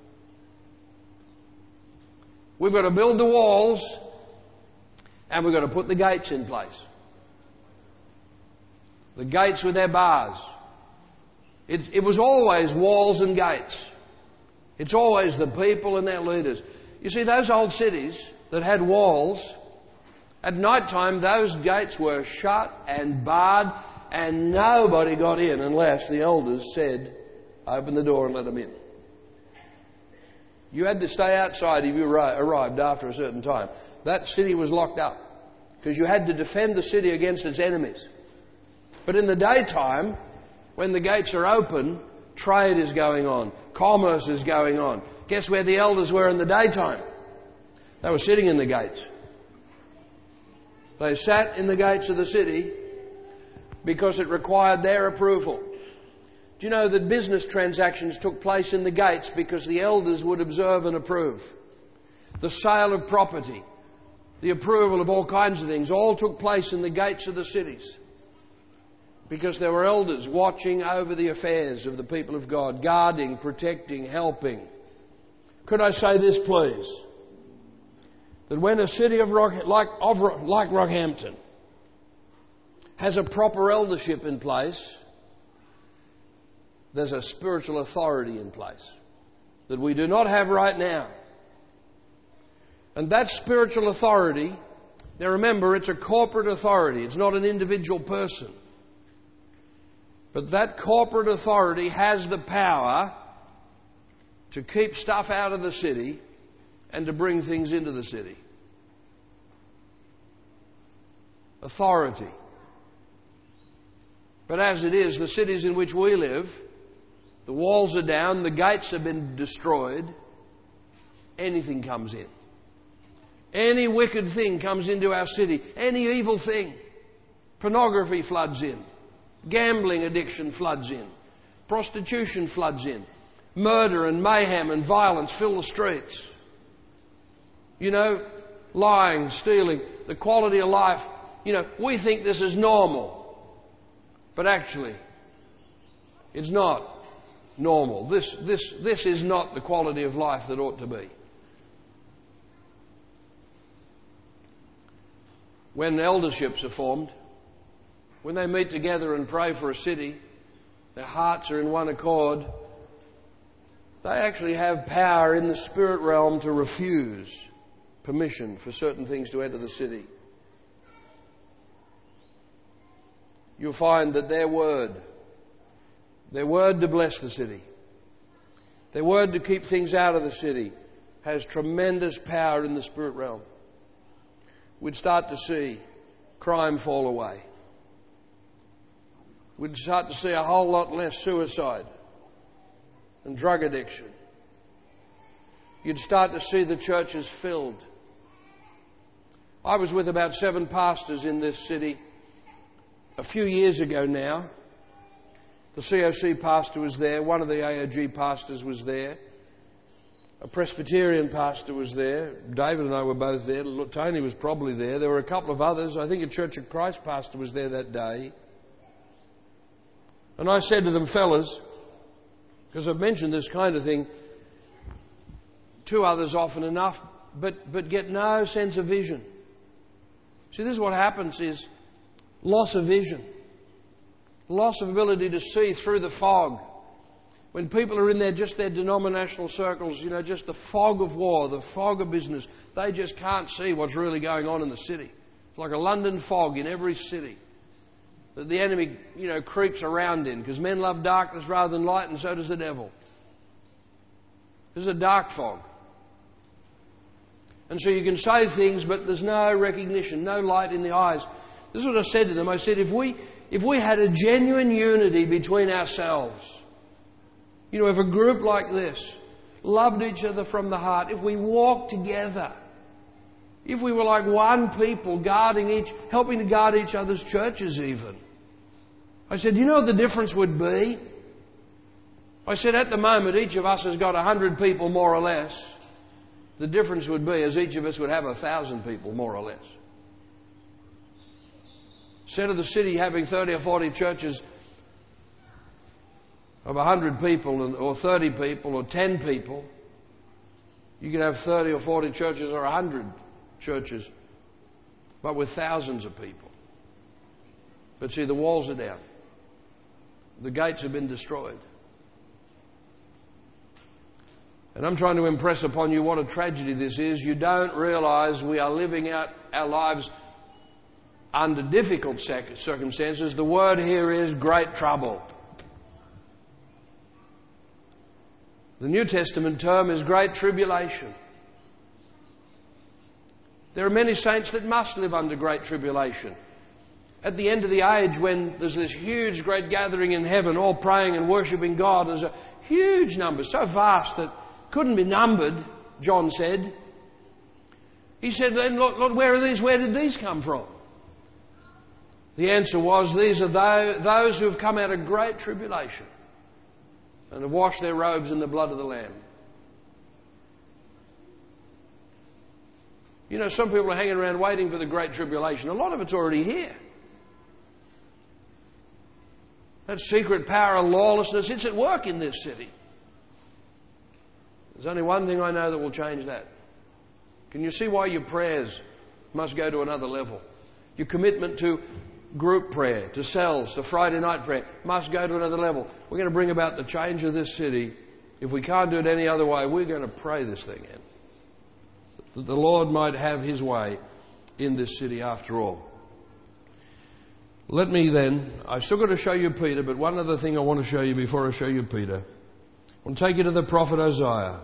We've got to build the walls and we've got to put the gates in place. The gates with their bars. It, it was always walls and gates. It's always the people and their leaders. You see, those old cities that had walls, at night time those gates were shut and barred and nobody got in unless the elders said, open the door and let them in. You had to stay outside if you arrived after a certain time. That city was locked up because you had to defend the city against its enemies. But in the daytime, when the gates are open, trade is going on. Commerce is going on. Guess where the elders were in the daytime? They were sitting in the gates. They sat in the gates of the city because it required their approval. Do you know that business transactions took place in the gates because the elders would observe and approve? The sale of property, the approval of all kinds of things, all took place in the gates of the cities. Because there were elders watching over the affairs of the people of God, guarding, protecting, helping. Could I say this, please? That when a city of Rock, like, of, like Rockhampton has a proper eldership in place, there's a spiritual authority in place that we do not have right now. And that spiritual authority, now remember, it's a corporate authority. It's not an individual person. But that corporate authority has the power to keep stuff out of the city and to bring things into the city. Authority. But as it is, the cities in which we live, the walls are down, the gates have been destroyed, anything comes in. Any wicked thing comes into our city. Any evil thing. Pornography floods in. Gambling addiction floods in. Prostitution floods in. Murder and mayhem and violence fill the streets. You know, lying, stealing, the quality of life. You know, we think this is normal. But actually, it's not normal. This, this, this is not the quality of life that ought to be. When elderships are formed, when they meet together and pray for a city, their hearts are in one accord, they actually have power in the spirit realm to refuse permission for certain things to enter the city. You'll find that their word, their word to bless the city, their word to keep things out of the city, has tremendous power in the spirit realm. We'd start to see crime fall away. We'd start to see a whole lot less suicide and drug addiction. You'd start to see the churches filled. I was with about seven pastors in this city a few years ago now. The C O C pastor was there. One of the A O G pastors was there. A Presbyterian pastor was there. David and I were both there. Tony was probably there. There were a couple of others. I think a Church of Christ pastor was there that day. And I said to them, fellas, because I've mentioned this kind of thing to others often enough, but, but get no sense of vision. See, this is what happens is loss of vision. Loss of ability to see through the fog. When people are in their, just their denominational circles, you know, just the fog of war, the fog of business, they just can't see what's really going on in the city. It's like a London fog in every city that the enemy, you know, creeps around in, because men love darkness rather than light, and so does the devil. This is a dark fog. And so you can say things, but there's no recognition, no light in the eyes. This is what I said to them. I said, if we, if we had a genuine unity between ourselves, you know, if a group like this loved each other from the heart, if we walked together, if we were like one people guarding each, helping to guard each other's churches even. I said, you know what the difference would be? I said, at the moment each of us has got a hundred people more or less. The difference would be as each of us would have a thousand people more or less. Instead of the city having thirty or forty churches of a hundred people or thirty people or ten people, you could have thirty or forty churches or a hundred churches, but with thousands of people. But see, the walls are down. The gates have been destroyed. And I'm trying to impress upon you what a tragedy this is. You don't realise we are living out our lives under difficult circumstances. The word here is great trouble. The New Testament term is great tribulation. There are many saints that must live under great tribulation. At the end of the age, when there's this huge, great gathering in heaven, all praying and worshipping God, there's a huge number, so vast that couldn't be numbered, John said. He said, then, Lord, Lord, where are these? Where did these come from? The answer was, these are those who have come out of great tribulation and have washed their robes in the blood of the Lamb. You know, some people are hanging around waiting for the great tribulation. A lot of it's already here. That secret power of lawlessness, it's at work in this city. There's only one thing I know that will change that. Can you see why your prayers must go to another level? Your commitment to group prayer, to cells, to Friday night prayer must go to another level. We're going to bring about the change of this city. If we can't do it any other way, we're going to pray this thing in. that the Lord might have his way in this city after all. Let me then, I've still got to show you Peter, but one other thing I want to show you before I show you Peter. I want to take you to the prophet Isaiah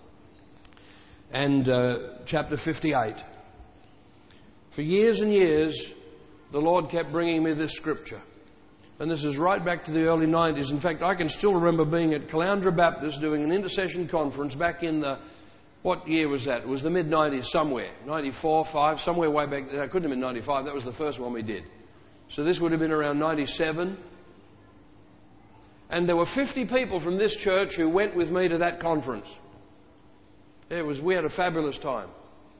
and uh, chapter fifty-eight. For years and years, the Lord kept bringing me this scripture. And this is right back to the early nineties. In fact, I can still remember being at Caloundra Baptist doing an intercession conference back in the, what year was that? It was the mid nineties somewhere. ninety-four, five, somewhere way back there. It couldn't have been ninety-five. That was the first one we did. So this would have been around ninety-seven. And there were fifty people from this church who went with me to that conference. It was, we had a fabulous time.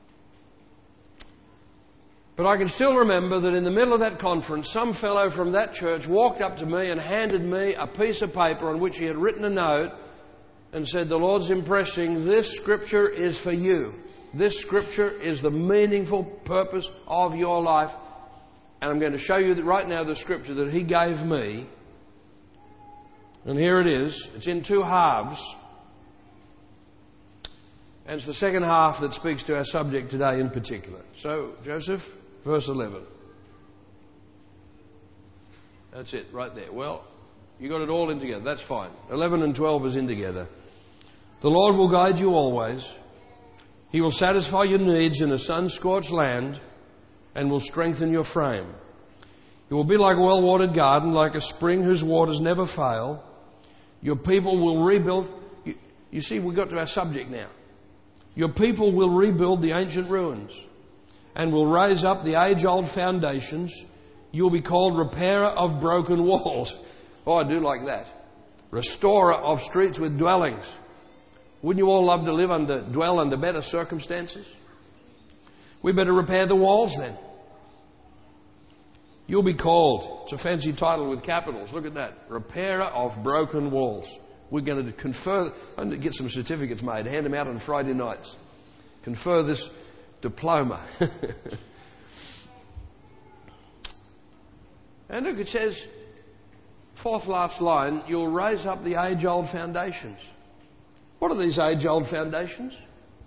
But I can still remember that in the middle of that conference, some fellow from that church walked up to me and handed me a piece of paper on which he had written a note and said, the Lord's impressing, this scripture is for you. This scripture is the meaningful purpose of your life. And I'm going to show you that right now the scripture that he gave me. And here it is. It's in two halves. And it's the second half that speaks to our subject today in particular. So, Joseph, verse eleven. That's it, right there. Well, you got it all in together. That's fine. eleven and twelve is in together. The Lord will guide you always. He will satisfy your needs in a sun-scorched land and will strengthen your frame. You will be like a well-watered garden, like a spring whose waters never fail. Your people will rebuild. You, you see, we got to our subject now. Your people will rebuild the ancient ruins and will raise up the age-old foundations. You'll be called repairer of broken walls. Oh, I do like that. Restorer of streets with dwellings. Wouldn't you all love to live under, dwell under better circumstances? We better repair the walls then. You'll be called. It's a fancy title with capitals. Look at that. Repairer of broken walls. We're going to confer, I'm going to get some certificates made, hand them out on Friday nights. Confer this diploma. And look, it says, fourth last line, you'll raise up the age-old foundations. What are these age-old foundations?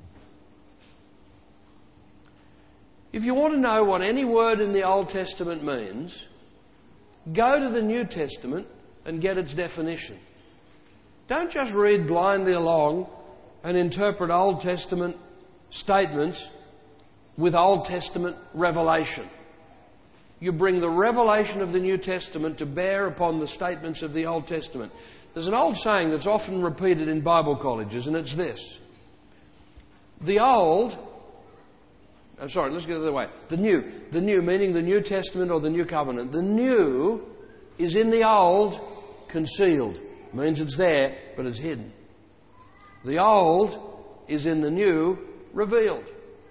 If you want to know what any word in the Old Testament means, go to the New Testament and get its definition. Don't just read blindly along and interpret Old Testament statements with Old Testament revelation. You bring the revelation of the New Testament to bear upon the statements of the Old Testament. There's an old saying that's often repeated in Bible colleges, and it's this. The old... I'm sorry, let's get it the other way. The new. The new, meaning the New Testament or the New Covenant. The new is in the old concealed. Means it's there, but it's hidden. The old is in the new revealed.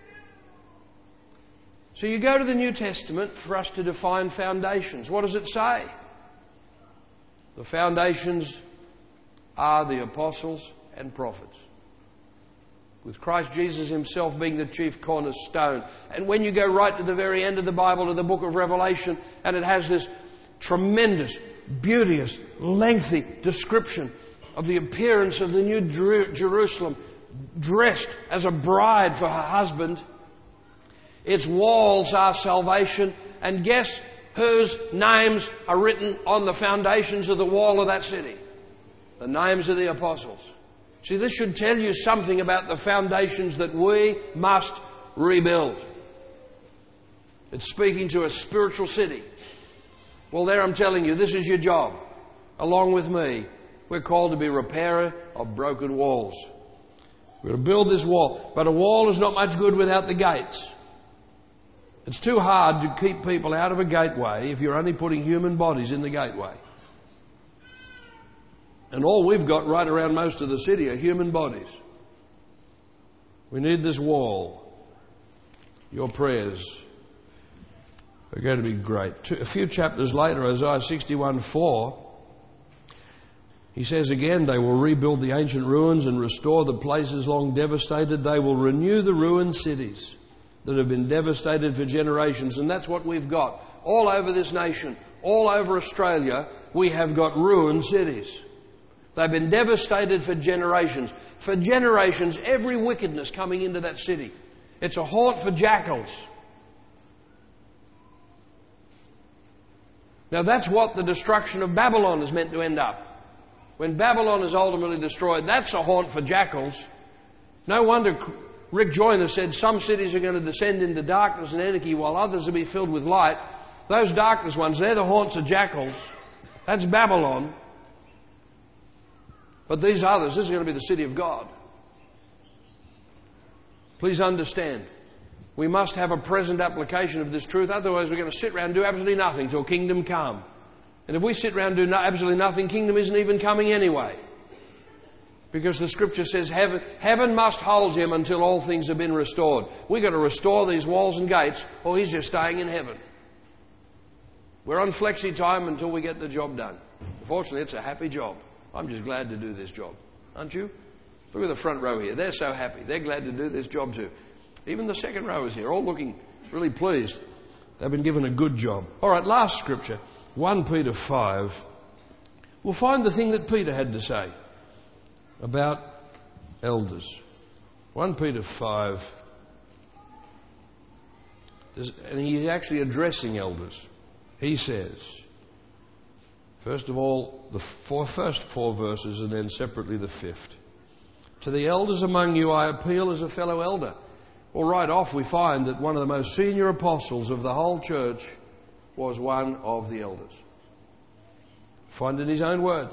So you go to the New Testament for us to define foundations. What does it say? The foundations are the apostles and prophets, with Christ Jesus himself being the chief cornerstone. And when you go right to the very end of the Bible, to the book of Revelation, and it has this tremendous, beauteous, lengthy description of the appearance of the new Jer- Jerusalem, dressed as a bride for her husband. Its walls are salvation, and guess whose names are written on the foundations of the wall of that city? The names of the apostles. See, this should tell you something about the foundations that we must rebuild. It's speaking to a spiritual city. Well, there I'm telling you, this is your job. Along with me, we're called to be repairer of broken walls. We're going to build this wall. But a wall is not much good without the gates. It's too hard to keep people out of a gateway if you're only putting human bodies in the gateway. And all we've got right around most of the city are human bodies. We need this wall. Your prayers are going to be great. A few chapters later, Isaiah sixty-one four, he says again, they will rebuild the ancient ruins and restore the places long devastated. They will renew the ruined cities that have been devastated for generations. And that's what we've got. All over this nation, all over Australia, we have got ruined cities. They've been devastated for generations. For generations, every wickedness coming into that city. It's a haunt for jackals. Now that's what the destruction of Babylon is meant to end up. When Babylon is ultimately destroyed, that's a haunt for jackals. No wonder Rick Joyner said some cities are going to descend into darkness and anarchy while others will be filled with light. Those darkness ones, they're the haunts of jackals. That's Babylon. But these others, this is going to be the city of God. Please understand, we must have a present application of this truth. Otherwise, we're going to sit around and do absolutely nothing till kingdom come. And if we sit around and do no, absolutely nothing, kingdom isn't even coming anyway. Because the scripture says heaven, heaven must hold him until all things have been restored. We've got to restore these walls and gates, or he's just staying in heaven. We're on flexi time until we get the job done. Fortunately, it's a happy job. I'm just glad to do this job. Aren't you? Look at the front row here. They're so happy. They're glad to do this job too. Even the second row is here, all looking really pleased. They've been given a good job. All right, last scripture, First Peter five. We'll find the thing that Peter had to say about elders. First Peter five. And he's actually addressing elders. He says, first of all, the four, first four verses and then separately the fifth. To the elders among you I appeal as a fellow elder. Well, right off we find that one of the most senior apostles of the whole church was one of the elders. Find in his own words.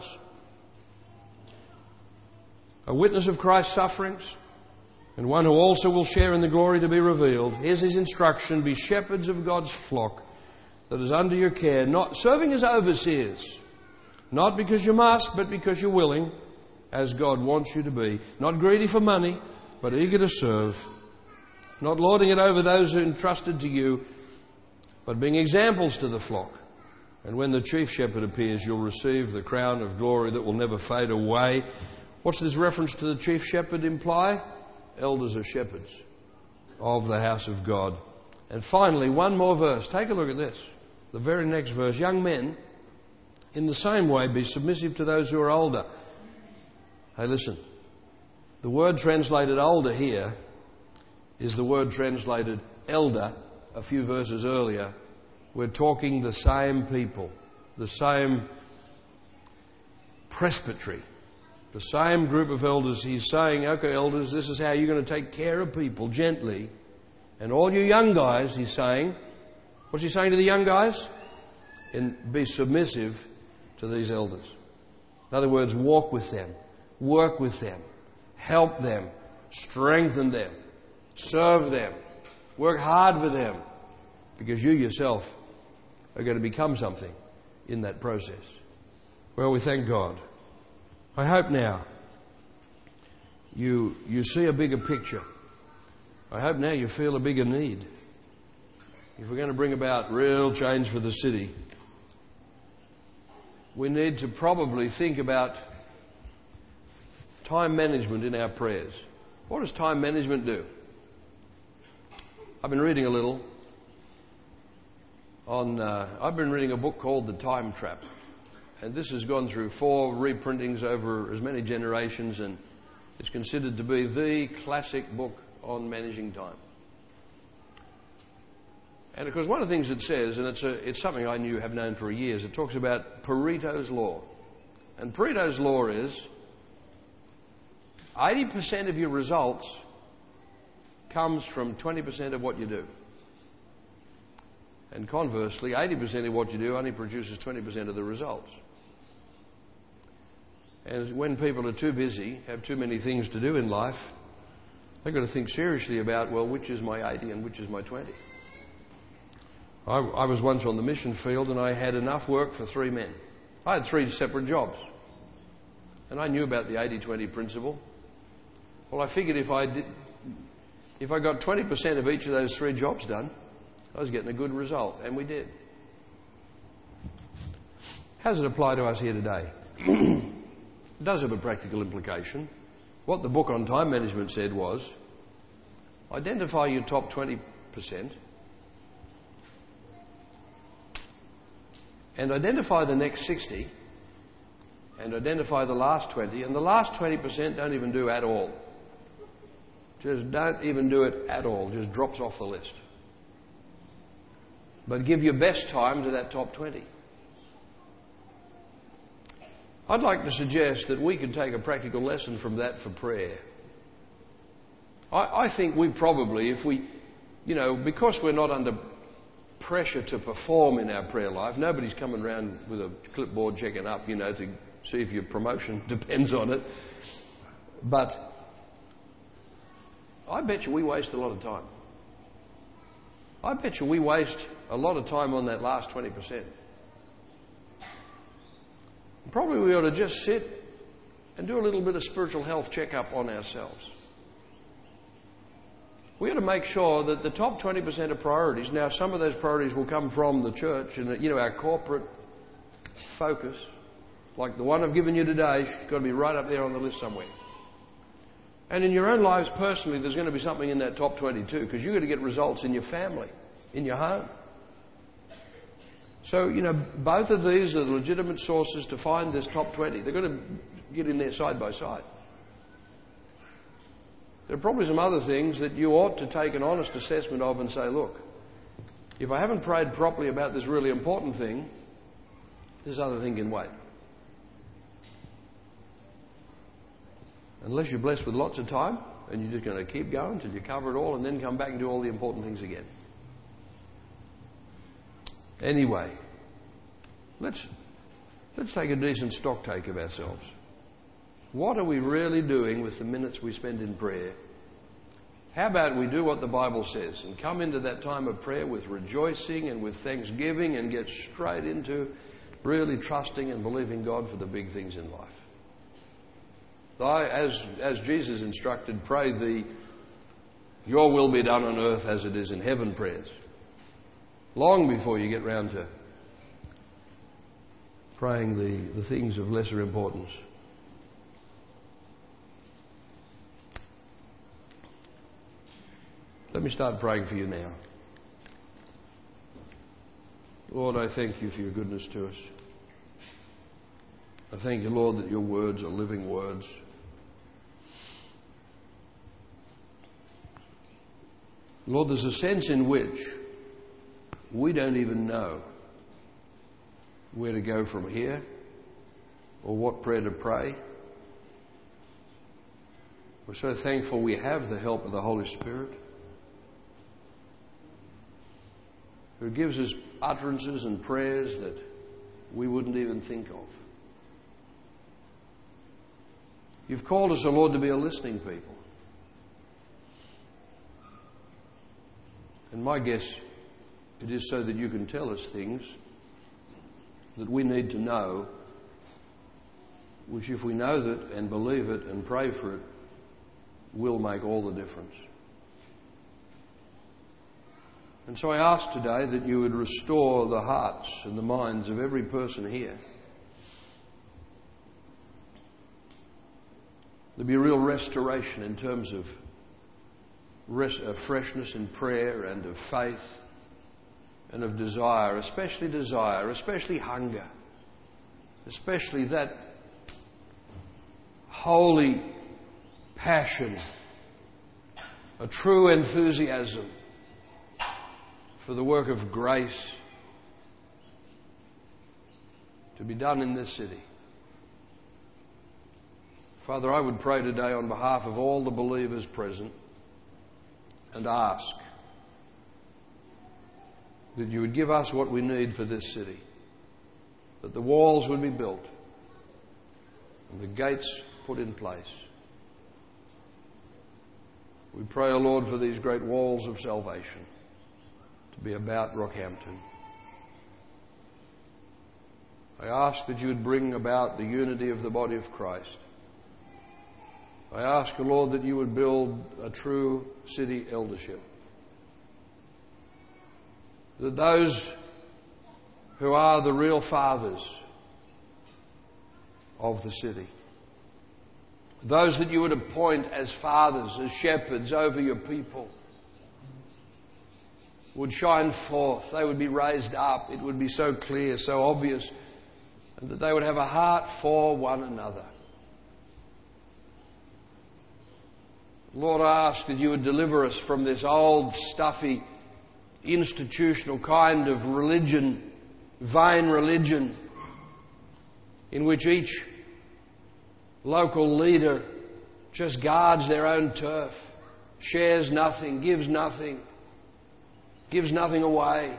A witness of Christ's sufferings and one who also will share in the glory to be revealed. Here's his instruction: be shepherds of God's flock that is under your care, not serving as overseers, not because you must, but because you're willing, as God wants you to be. Not greedy for money, but eager to serve. Not lording it over those who are entrusted to you, but being examples to the flock. And when the chief shepherd appears, you'll receive the crown of glory that will never fade away. What's this reference to the chief shepherd imply? Elders are shepherds of the house of God. And finally, one more verse. Take a look at this. The very next verse. Young men, in the same way, be submissive to those who are older. Hey, listen. The word translated older here is the word translated elder a few verses earlier. We're talking the same people, the same presbytery, the same group of elders. He's saying, okay, elders, this is how you're going to take care of people gently. And all you young guys, he's saying, what's he saying to the young guys? And be submissive to these elders. In other words, walk with them, work with them, help them, strengthen them, serve them, work hard for them, because you yourself are going to become something in that process. Well, we thank God. I hope now you, you see a bigger picture. I hope now you feel a bigger need. If we're going to bring about real change for the city, we need to probably think about time management in our prayers. What does time management do? I've been reading a little on, uh, I've been reading a book called The Time Trap. And this has gone through four reprintings over as many generations, and it's considered to be the classic book on managing time. And of course, one of the things it says, and it's, a, it's something I knew, have known for years, it talks about Pareto's Law. And Pareto's Law is eighty percent of your results comes from twenty percent of what you do. And conversely, eighty percent of what you do only produces twenty percent of the results. And when people are too busy, have too many things to do in life, they've got to think seriously about, well, which is my eighty and which is my twenty? I, I was once on the mission field and I had enough work for three men. I had three separate jobs. And I knew about the eighty twenty principle. Well, I figured if I did, if I got twenty percent of each of those three jobs done, I was getting a good result. And we did. How does it apply to us here today? It does have a practical implication. What the book on time management said was, identify your top twenty percent and identify the next sixty and identify the last twenty, and the last twenty percent don't even do at all. Just don't even do it at all. Just drops off the list. But give your best time to that top twenty. I'd like to suggest that we could take a practical lesson from that for prayer. I, I think we probably, if we, you know, because we're not under pressure to perform in our prayer life, nobody's coming around with a clipboard checking up, you know, to see if your promotion depends on it. But I bet you we waste a lot of time. I bet you we waste a lot of time on that last twenty percent. Probably we ought to just sit and do a little bit of spiritual health check-up on ourselves. We ought to make sure that the top twenty percent of priorities, now some of those priorities will come from the church and, you know, our corporate focus, like the one I've given you today, has got to be right up there on the list somewhere. And in your own lives personally, there's going to be something in that top twenty too, because you've got to get results in your family, in your home. So, you know, both of these are the legitimate sources to find this top twenty. They're going to get in there side by side. There are probably some other things that you ought to take an honest assessment of and say, look, if I haven't prayed properly about this really important thing, this other thing can wait. Unless you're blessed with lots of time and you're just going to keep going until you cover it all and then come back and do all the important things again. Anyway, let's let's take a decent stock take of ourselves. What are we really doing with the minutes we spend in prayer? How about we do what the Bible says and come into that time of prayer with rejoicing and with thanksgiving and get straight into really trusting and believing God for the big things in life. I, as, as Jesus instructed, pray the your will be done on earth as it is in heaven prayers. Long before you get round to praying the, the things of lesser importance. Let me start praying for you now. Lord, I thank you for your goodness to us. I thank you, Lord, that your words are living words. Lord, there's a sense in which we don't even know where to go from here or what prayer to pray. We're so thankful we have the help of the Holy Spirit, who gives us utterances and prayers that we wouldn't even think of. You've called us, O Lord, to be a listening people. And my guess, it is so that you can tell us things that we need to know, which if we know that and believe it and pray for it, will make all the difference. And so I ask today that you would restore the hearts and the minds of every person here. There'll be a real restoration in terms of rest, uh, freshness in prayer and of faith and of desire, especially desire, especially hunger, especially that holy passion, a true enthusiasm for the work of grace to be done in this city. Father, I would pray today on behalf of all the believers present and ask that you would give us what we need for this city, that the walls would be built and the gates put in place. We pray, O Lord, for these great walls of salvation to be about Rockhampton. I ask that you would bring about the unity of the body of Christ. I ask, O Lord, that you would build a true city eldership. That those who are the real fathers of the city, those that you would appoint as fathers, as shepherds over your people, would shine forth. They would be raised up. It would be so clear, so obvious, and that they would have a heart for one another. Lord, I ask that you would deliver us from this old, stuffy, institutional kind of religion, vain religion, in which each local leader just guards their own turf, shares nothing, gives nothing, gives nothing away.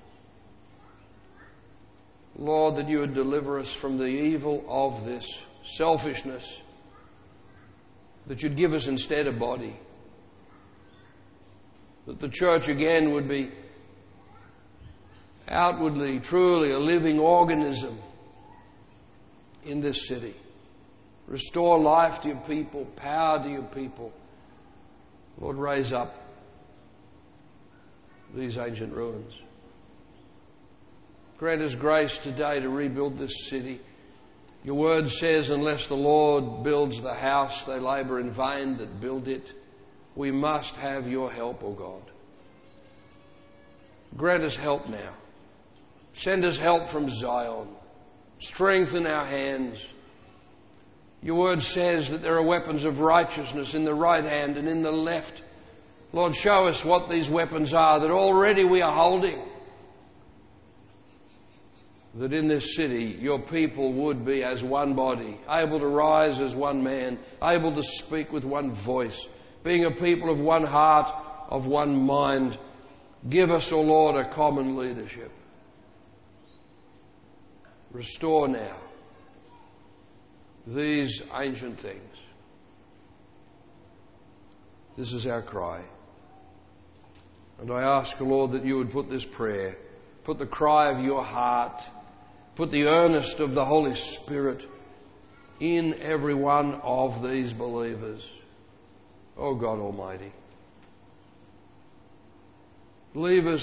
Lord, that you would deliver us from the evil of this selfishness, that you'd give us instead a body, that the church again would be outwardly, truly a living organism in this city. Restore life to your people, power to your people. Lord, raise up these ancient ruins. Grant us grace today to rebuild this city. Your word says, unless the Lord builds the house, they labour in vain that build it. We must have your help, O God. Grant us help now. Send us help from Zion. Strengthen our hands. Your word says that there are weapons of righteousness in the right hand and in the left. Lord, show us what these weapons are that already we are holding. That in this city your people would be as one body, able to rise as one man, able to speak with one voice, being a people of one heart, of one mind. Give us, O Lord, a common leadership. Restore now these ancient things. This is our cry. And I ask, O Lord, that you would put this prayer, put the cry of your heart, put the earnest of the Holy Spirit in every one of these believers. O God Almighty, leave us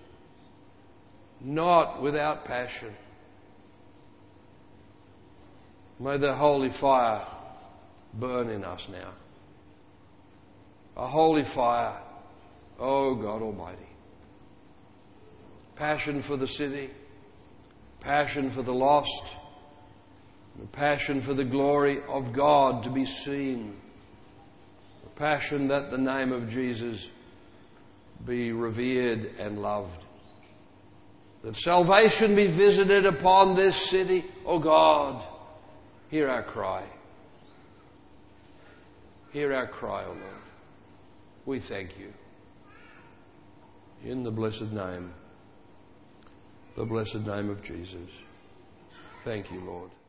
not without passion. May the holy fire burn in us now. A holy fire, O God Almighty. Passion for the city, passion for the lost, a passion for the glory of God to be seen, a passion that the name of Jesus be revered and loved, that salvation be visited upon this city. O God, hear our cry. Hear our cry, O Lord. We thank you. In the blessed name, the blessed name of Jesus. Thank you, Lord.